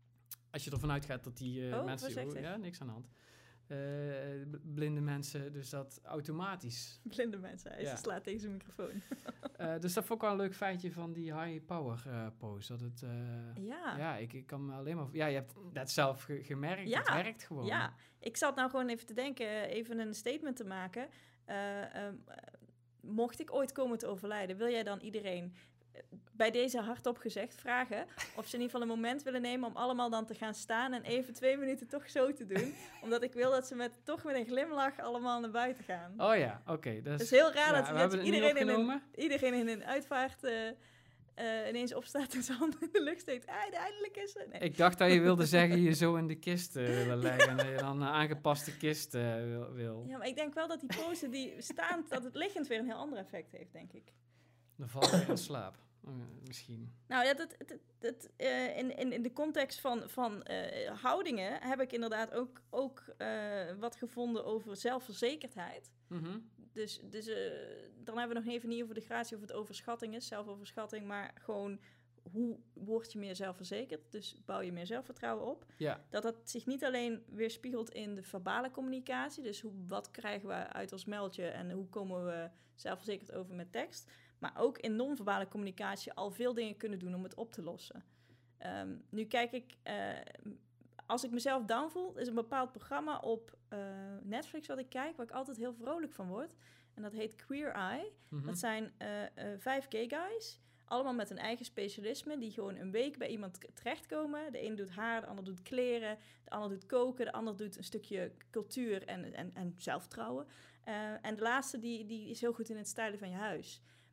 als je ervan uitgaat dat die uh, oh, mensen... Oh, ja, niks aan de hand. Uh, blinde mensen, dus dat automatisch. Blinde mensen, hij ja. slaat tegen zijn microfoon. uh, dus dat vond ik wel een leuk feitje van die high power uh, pose. Dat het, uh, ja. ja, ik, ik kan me alleen maar... Ja, je hebt dat zelf ge- gemerkt, ja. het werkt gewoon. Ja, ik zat nou gewoon even te denken, even een statement te maken. Uh, um, mocht ik ooit komen te overlijden, wil jij dan iedereen... bij deze hardop gezegd vragen of ze in ieder geval een moment willen nemen om allemaal dan te gaan staan en even twee minuten toch zo te doen. Omdat ik wil dat ze met, toch met een glimlach allemaal naar buiten gaan. Oh ja, oké. Okay, dat is heel raar ja, dat, dat iedereen, in een, iedereen in een uitvaart uh, uh, ineens opstaat en zijn handen in de lucht steekt. Ah, eindelijk is het. Nee. Ik dacht dat je wilde zeggen je zo in de kist uh, wil leggen en dat je dan een aangepaste kist uh, wil, wil. Ja, maar ik denk wel dat die pose die staand, dat het liggend weer een heel ander effect heeft, denk ik. Dan val je in slaap. Uh, misschien. Nou ja, dat, dat, dat, uh, in, in, in de context van, van uh, houdingen heb ik inderdaad ook, ook uh, wat gevonden over zelfverzekerdheid. Mm-hmm. Dus, dus uh, dan hebben we nog even niet over de gratie of het overschatting is, zelfoverschatting, maar gewoon hoe word je meer zelfverzekerd? Dus bouw je meer zelfvertrouwen op. Ja. Dat dat zich niet alleen weerspiegelt in de verbale communicatie, dus hoe, wat krijgen we uit ons meldje en hoe komen we zelfverzekerd over met tekst, maar ook in non-verbale communicatie al veel dingen kunnen doen om het op te lossen. Um, nu kijk ik, uh, als ik mezelf down voel, is een bepaald programma op uh, Netflix wat ik kijk, waar ik altijd heel vrolijk van word. En dat heet Queer Eye. Mm-hmm. Dat zijn uh, uh, vijf gay guys, allemaal met een eigen specialisme, die gewoon een week bij iemand terechtkomen. De een doet haar, de ander doet kleren, de ander doet koken, de ander doet een stukje cultuur en, en, en zelfvertrouwen. Uh, en de laatste, die, die is heel goed in het stylen van je huis.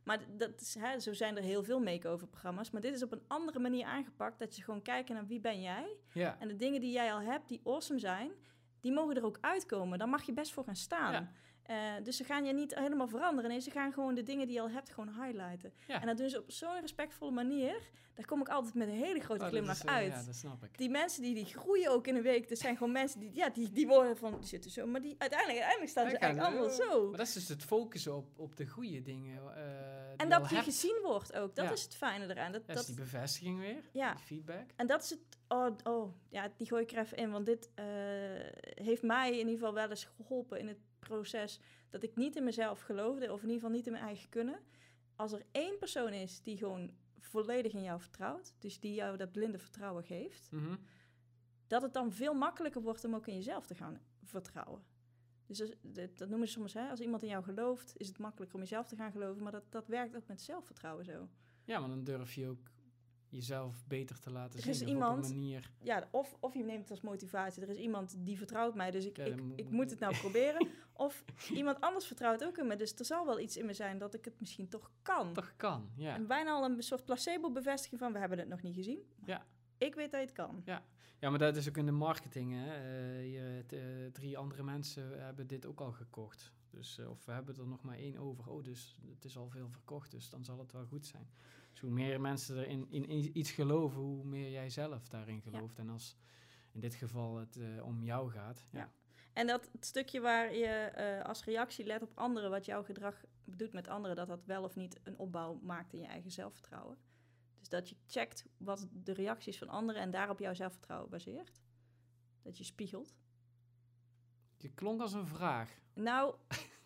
Maar dat is, hè, zo zijn er heel veel make-over programma's. Maar dit is op een andere manier aangepakt. Dat je gewoon kijkt naar wie ben jij. Ja. En de dingen die jij al hebt, die awesome zijn, die mogen er ook uitkomen. Daar mag je best voor gaan staan. Ja. Uh, dus ze gaan je niet helemaal veranderen. Nee, ze gaan gewoon de dingen die je al hebt gewoon highlighten. Ja. En dat doen ze op zo'n respectvolle manier. Daar kom ik altijd met een hele grote Oh, glimlach is, uh, uit. Ja, dat snap ik. Die mensen die, die groeien ook in een week. Dat zijn gewoon mensen die, ja, die, die worden van, die zitten zo. Maar die, uiteindelijk, uiteindelijk staan ze eigenlijk allemaal zo. Maar dat is dus het focussen op, op de goede dingen. Uh, en dat je hebt. gezien wordt ook. Dat ja. is het fijne eraan. Dat, dat, dat is die bevestiging weer. Ja. Die feedback. En dat is het. Oh, oh, ja, die gooi ik er even in. Want dit uh, heeft mij in ieder geval wel eens geholpen in het proces dat ik niet in mezelf geloofde, of in ieder geval niet in mijn eigen kunnen. Als er één persoon is die gewoon volledig in jou vertrouwt, dus die jou dat blinde vertrouwen geeft, mm-hmm. dat het dan veel makkelijker wordt om ook in jezelf te gaan vertrouwen. Dus als, dat, dat noemen ze soms, hè, als iemand in jou gelooft, is het makkelijker om jezelf te gaan geloven, maar dat, dat werkt ook met zelfvertrouwen zo. Ja, maar dan durf je ook jezelf beter te laten er is zien iemand, op een manier. Ja, of, of je neemt het als motivatie. Er is iemand die vertrouwt mij, dus ik, Ja, ik, moet, ik moet het nou proberen. Of iemand anders vertrouwt ook in me. Dus er zal wel iets in me zijn dat ik het misschien toch kan. Toch kan, ja. En bijna al een soort placebo-bevestiging van, we hebben het nog niet gezien. Ja. Ik weet dat je het kan. Ja. Ja, maar dat is ook in de marketing. Hè. Uh, je, t, drie andere mensen hebben dit ook al gekocht. Dus, uh, of we hebben er nog maar één over. Oh, dus het is al veel verkocht, dus dan zal het wel goed zijn. Dus hoe meer mensen er in, in iets geloven, hoe meer jij zelf daarin gelooft. Ja. En als in dit geval het uh, om jou gaat. Ja. Ja. En dat het stukje waar je uh, als reactie let op anderen, wat jouw gedrag doet met anderen, dat dat wel of niet een opbouw maakt in je eigen zelfvertrouwen. Dus dat je checkt wat de reacties van anderen en daarop jouw zelfvertrouwen baseert. Dat je spiegelt. Je klonk als een vraag. Nou,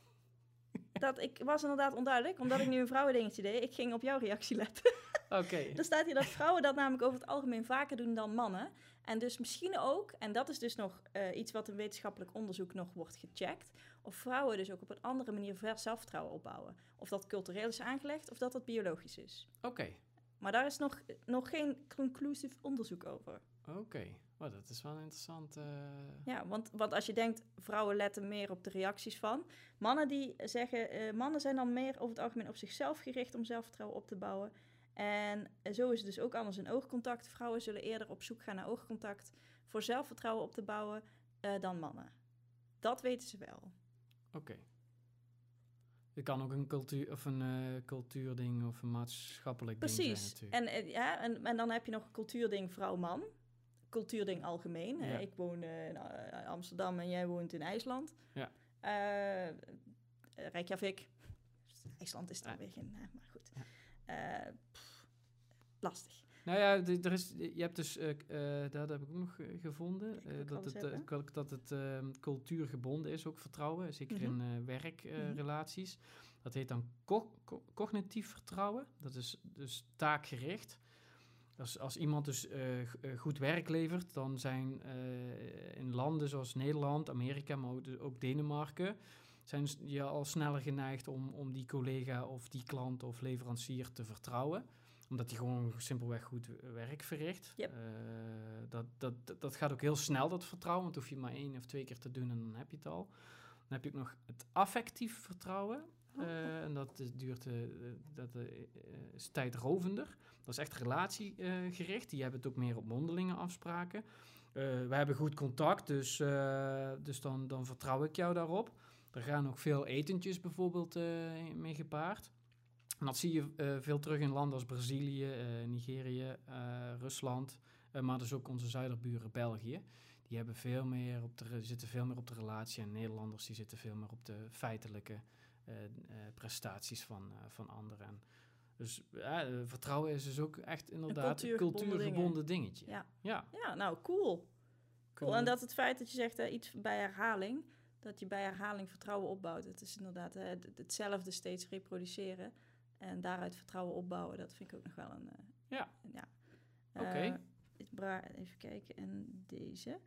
dat ik was inderdaad onduidelijk, omdat ik nu een vrouwendingetje deed. Ik ging op jouw reactie letten. Oké. Okay. Er staat hier dat vrouwen dat namelijk over het algemeen vaker doen dan mannen. En dus misschien ook, en dat is dus nog uh, iets wat in wetenschappelijk onderzoek nog wordt gecheckt, of vrouwen dus ook op een andere manier zelfvertrouwen opbouwen. Of dat cultureel is aangelegd, of dat dat biologisch is. Oké. Okay. Maar daar is nog, nog geen conclusief onderzoek over. Oké. Okay. Oh, dat is wel interessant. Uh... Ja, want, want als je denkt, vrouwen letten meer op de reacties van. Mannen die zeggen, uh, mannen zijn dan meer over het algemeen op zichzelf gericht om zelfvertrouwen op te bouwen. En uh, zo is het dus ook anders in oogcontact. Vrouwen zullen eerder op zoek gaan naar oogcontact voor zelfvertrouwen op te bouwen uh, dan mannen. Dat weten ze wel. Oké. Okay. Het kan ook een cultuur of een uh, cultuurding of een maatschappelijk Precies. ding zijn natuurlijk. En, uh, ja, en, en dan heb je nog een cultuurding vrouw-man. Cultuurding algemeen. Ja. Ik woon uh, in uh, Amsterdam en jij woont in IJsland. Ja. Uh, Reykjavik. IJsland is dan ja. weer geen... Uh, maar goed. Ja. Uh, pff, lastig. Nou ja, d- er is, je hebt dus... Uh, uh, dat heb ik ook nog uh, gevonden. Uh, dat, het, uh, dat het uh, cultuurgebonden is, ook vertrouwen. Zeker mm-hmm. in uh, werkrelaties. Uh, mm-hmm. Dat heet dan co- co- cognitief vertrouwen. Dat is dus taakgericht. Als, als iemand dus uh, g- uh, goed werk levert, dan zijn uh, in landen zoals Nederland, Amerika, maar ook, dus ook Denemarken, zijn je al sneller geneigd om, om die collega of die klant of leverancier te vertrouwen. Omdat die gewoon simpelweg goed werk verricht. Yep. Uh, dat, dat, dat gaat ook heel snel, dat vertrouwen. Want hoef je maar één of twee keer te doen en dan heb je het al. Dan heb je ook nog het affectief vertrouwen. Uh, en dat is, duurt, uh, dat uh, is tijdrovender. Dat is echt relatiegericht. Uh, Die hebben het ook meer op mondelinge afspraken. Uh, we hebben goed contact, dus, uh, dus dan, dan vertrouw ik jou daarop. Er gaan ook veel etentjes bijvoorbeeld uh, mee gepaard. En dat zie je uh, veel terug in landen als Brazilië, uh, Nigerië, uh, Rusland. Uh, maar dus ook onze zuiderburen België. Die hebben veel meer op de, zitten veel meer op de relatie. En Nederlanders die zitten veel meer op de feitelijke Uh, uh, prestaties van, uh, van anderen. En dus uh, vertrouwen is dus ook echt inderdaad een cultuurgebonden dingetje. Ja. Ja. ja, nou cool. cool. En dat het feit dat je zegt uh, iets bij herhaling, dat je bij herhaling vertrouwen opbouwt. Het is inderdaad uh, hetzelfde steeds reproduceren en daaruit vertrouwen opbouwen. Dat vind ik ook nog wel een... Uh, ja. ja. Uh, Oké. Okay. Even kijken. En deze.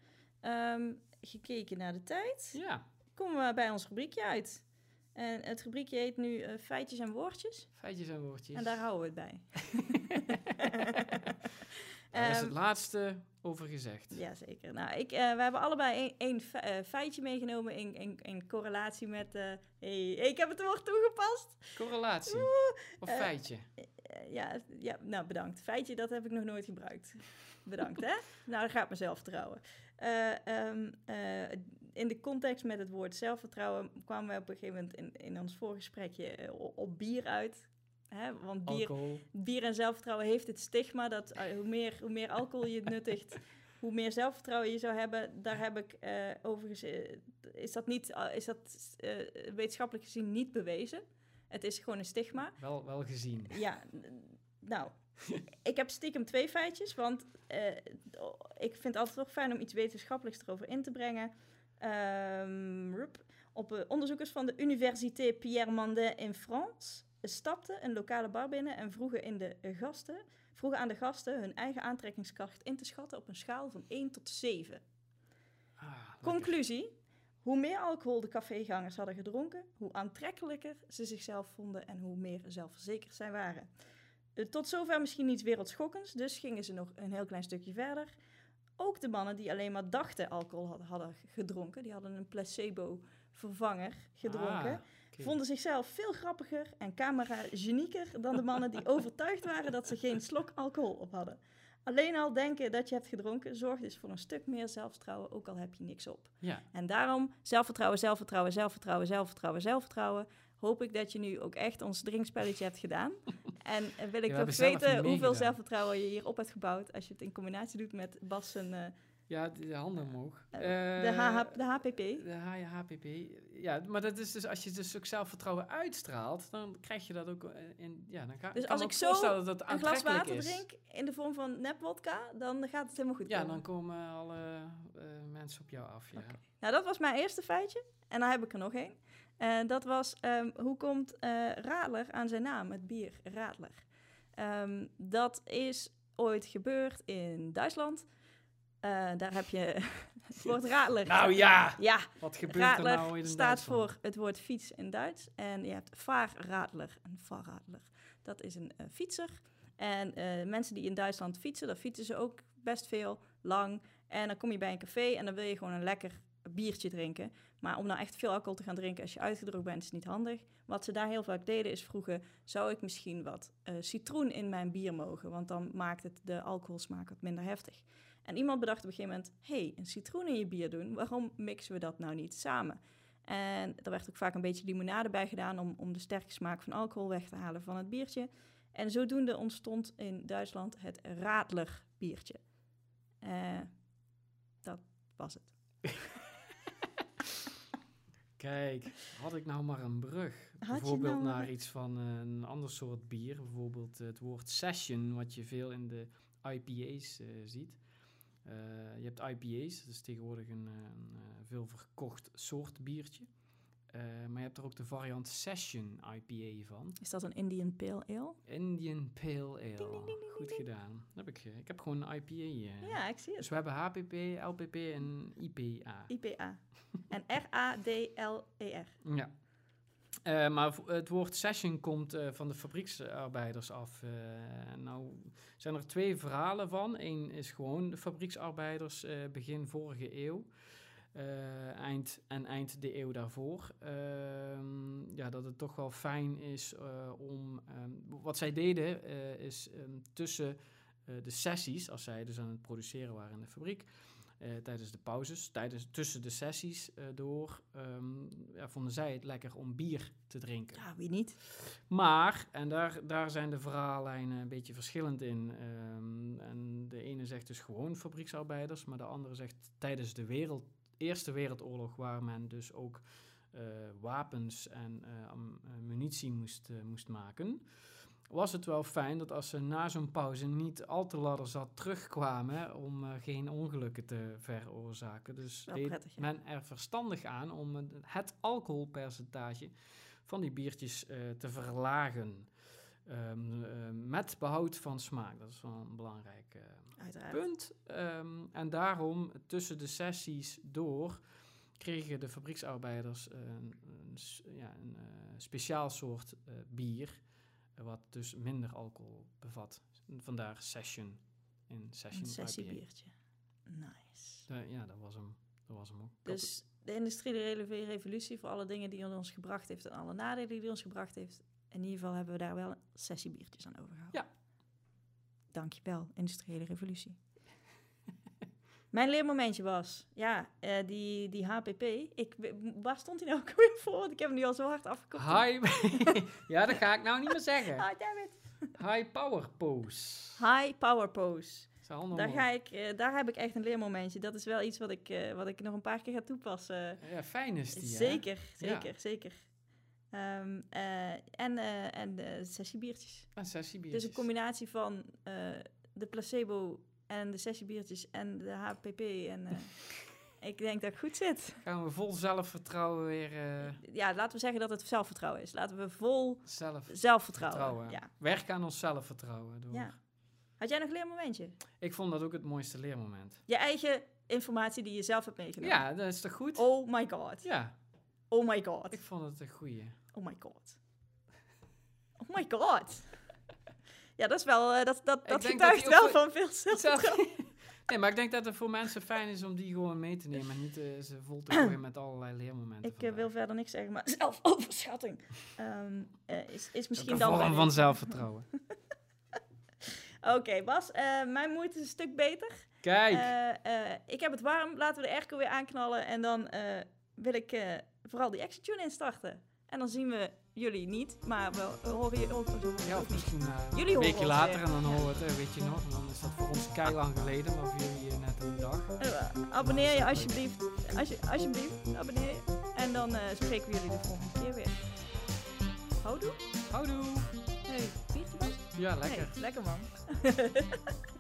Um, gekeken naar de tijd. Ja. Komen we bij ons rubriekje uit. En het rubriekje heet nu uh, Feitjes en Woordjes. Feitjes en Woordjes. En daar houden we het bij. Daar is Ehm, het laatste over gezegd. Jazeker. Nou, ik, uh, we hebben allebei één, één fe- uh, feitje meegenomen in, in, in correlatie met... Uh, hey, ik heb het woord toegepast. Correlatie. Oeh, of uh, feitje. Uh, ja, ja, nou bedankt. Feitje, dat heb ik nog nooit gebruikt. Bedankt, hè? Nou, dan gaat mezelf vertrouwen. Uh, um, uh, in de context met het woord zelfvertrouwen kwamen we op een gegeven moment in, in ons voorgesprekje uh, op bier uit. Hè? Want bier, bier en zelfvertrouwen heeft het stigma dat uh, hoe, meer, hoe meer alcohol je nuttigt, hoe meer zelfvertrouwen je zou hebben. Daar heb ik uh, overigens, uh, is dat, niet, uh, is dat uh, wetenschappelijk gezien niet bewezen. Het is gewoon een stigma. Wel, wel gezien. Ja, nou, ik heb stiekem twee feitjes, want uh, ik vind het altijd toch fijn om iets wetenschappelijks erover in te brengen. Um, rup, op uh, onderzoekers van de Université Pierre Mandin in France stapten een lokale bar binnen en vroegen, in de uh, gasten, vroegen aan de gasten hun eigen aantrekkingskracht in te schatten op een schaal van één tot zeven. Ah, Conclusie: hoe meer alcohol de cafégangers hadden gedronken, hoe aantrekkelijker ze zichzelf vonden en hoe meer zelfverzekerd zij waren. Uh, tot zover misschien niets wereldschokkends, dus gingen ze nog een heel klein stukje verder. Ook de mannen die alleen maar dachten alcohol hadden, hadden gedronken, die hadden een placebo-vervanger gedronken, ah, okay. vonden zichzelf veel grappiger en camera-genieker dan de mannen die overtuigd waren dat ze geen slok alcohol op hadden. Alleen al denken dat je hebt gedronken zorgt dus voor een stuk meer zelfvertrouwen, ook al heb je niks op. Ja. En daarom zelfvertrouwen, zelfvertrouwen, zelfvertrouwen, zelfvertrouwen, zelfvertrouwen. Hoop ik dat je nu ook echt ons drinkspelletje hebt gedaan. En uh, wil ik ja, toch weten hoeveel zelfvertrouwen je hierop hebt gebouwd als je het in combinatie doet met Bas en... Uh, ja, de handen omhoog. Uh, uh, de, H H, de H P P. De H P P. Ja, maar dat is dus als je dus ook zelfvertrouwen uitstraalt, dan krijg je dat ook in... Ja, dan ga, dus kan als ik zo dat dat een glas water is. drink in de vorm van nepwodka, dan gaat het helemaal goed Ja, komen. dan komen alle uh, mensen op jou af, ja. Okay. Nou, dat was mijn eerste feitje. En dan heb ik er nog één. En uh, dat was, um, hoe komt uh, Radler aan zijn naam, het bier Radler? Um, dat is ooit gebeurd in Duitsland. Uh, daar heb je het woord Radler. Nou ja, ja. wat gebeurt Radler er nou in staat Duitsland? voor het woord fiets in Duits. En je hebt Fahrradler en Fahrradler. Dat is een uh, fietser. En uh, mensen die in Duitsland fietsen, dan fietsen ze ook best veel, lang. En dan kom je bij een café en dan wil je gewoon een lekker biertje drinken. Maar om nou echt veel alcohol te gaan drinken als je uitgedrukt bent, is niet handig. Wat ze daar heel vaak deden is vroegen, zou ik misschien wat uh, citroen in mijn bier mogen? Want dan maakt het de alcoholsmaak wat minder heftig. En iemand bedacht op een gegeven moment, hé, hey, een citroen in je bier doen, waarom mixen we dat nou niet samen? En er werd ook vaak een beetje limonade bij gedaan om, om de sterke smaak van alcohol weg te halen van het biertje. En zodoende ontstond in Duitsland het Radler biertje. Uh, dat was het. Kijk, had ik nou maar een brug. Had bijvoorbeeld nou naar maar... iets van uh, een ander soort bier. Bijvoorbeeld het woord session, wat je veel in de I P A's uh, ziet. Uh, je hebt I P A's, dat is tegenwoordig een, een, een veel verkocht soort biertje. Uh, maar je hebt er ook de variant Session I P A van. Is dat een Indian Pale Ale? Indian Pale Ale. Ding, ding, ding, ding, Goed ding. gedaan. Dat heb ik, ik heb gewoon een I P A. Uh. Ja, ik zie het. Dus we hebben H P P, L P P en I P A. I P A. En R A D L E R. Ja. Uh, maar het woord session komt uh, van de fabrieksarbeiders af. Uh, nou zijn er twee verhalen van. Eén is gewoon de fabrieksarbeiders uh, begin vorige eeuw. Uh, eind en eind de eeuw daarvoor. Uh, ja, dat het toch wel fijn is uh, om... Um, wat zij deden uh, is um, tussen uh, de sessies, als zij dus aan het produceren waren in de fabriek... Uh, tijdens de pauzes, tijdens, tussen de sessies uh, door, um, ja, vonden zij het lekker om bier te drinken. Ja, wie niet? Maar, en daar, daar zijn de verhaallijnen een beetje verschillend in. Um, en de ene zegt dus gewoon fabrieksarbeiders, maar de andere zegt tijdens de wereld, Eerste Wereldoorlog, waar men dus ook uh, wapens en uh, am, uh, munitie moest, uh, moest maken... was het wel fijn dat als ze na zo'n pauze niet al te ladderzat terugkwamen om uh, geen ongelukken te veroorzaken. Dus wel deed prettig, ja. men er verstandig aan om uh, het alcoholpercentage van die biertjes uh, te verlagen. Um, uh, met behoud van smaak. Dat is wel een belangrijk uh, punt. Um, en daarom tussen de sessies door kregen de fabrieksarbeiders uh, een, een, ja, een uh, speciaal soort uh, bier... wat dus minder alcohol bevat. Vandaar session in Session Een I P A. sessiebiertje. Nice. De, ja, dat was hem. Dat was hem ook. Dus de industriële revolutie, voor alle dingen die het ons gebracht heeft en alle nadelen die het ons gebracht heeft, in ieder geval hebben we daar wel sessiebiertjes aan overgehouden. Ja. Dankjewel, industriële revolutie. Mijn leermomentje was, ja, uh, die, die H P P. Ik, waar stond hij nou ook weer voor? Want ik heb hem nu al zo hard afgekocht. High... ja, dat ga ik nou niet meer zeggen. Ah, damn it. High power pose. High power pose. Daar, Daar, ga ik, uh, daar heb ik echt een leermomentje. Dat is wel iets wat ik, uh, wat ik nog een paar keer ga toepassen. Ja, fijn is die, Zeker, hè? zeker, Ja. zeker. Um, uh, en uh, en de sessiebiertjes. En sessiebiertjes. Dus een combinatie van uh, de placebo en de sessiebiertjes en de H P P. En uh, ik denk dat ik goed zit. Gaan we vol zelfvertrouwen weer... Uh, ja, laten we zeggen dat het zelfvertrouwen is. Laten we vol zelf zelfvertrouwen. vertrouwen. Ja. Werken aan ons zelfvertrouwen. Door. Ja. Had jij nog een leermomentje? Ik vond dat ook het mooiste leermoment. Je eigen informatie die je zelf hebt meegenomen. Ja, dat is toch goed? Oh my god. Ja. Oh my god. Ik vond het een goeie. Oh my god. Oh my god. Ja, dat is wel, uh, dat, dat, dat getuigt wel voor... van veel zelfvertrouwen. Nee, maar ik denk dat het voor mensen fijn is om die gewoon mee te nemen en niet uh, ze vol te gooien met allerlei leermomenten. Ik uh, wil verder niks zeggen, maar zelfoverschatting um, uh, is, is misschien dan... Een vorm van zelfvertrouwen. Oké, okay, Bas, uh, mijn moeite is een stuk beter. Kijk. Uh, uh, ik heb het warm, laten we de airco weer aanknallen en dan uh, wil ik uh, vooral die Action Tune instarten. En dan zien we jullie niet, maar we, we horen je ook. Ja, of misschien uh, jullie een weekje later weer. en dan horen we het, uh, weet je nog. En dan is dat voor ons keilang geleden, maar voor jullie uh, net een dag. Uh, abonneer je alsjeblieft. Als je, alsjeblieft, abonneer je. En dan uh, spreken we jullie de volgende keer weer. Houdoe. Houdoe. Hey, biertje was? Ja, lekker. Hey, lekker man.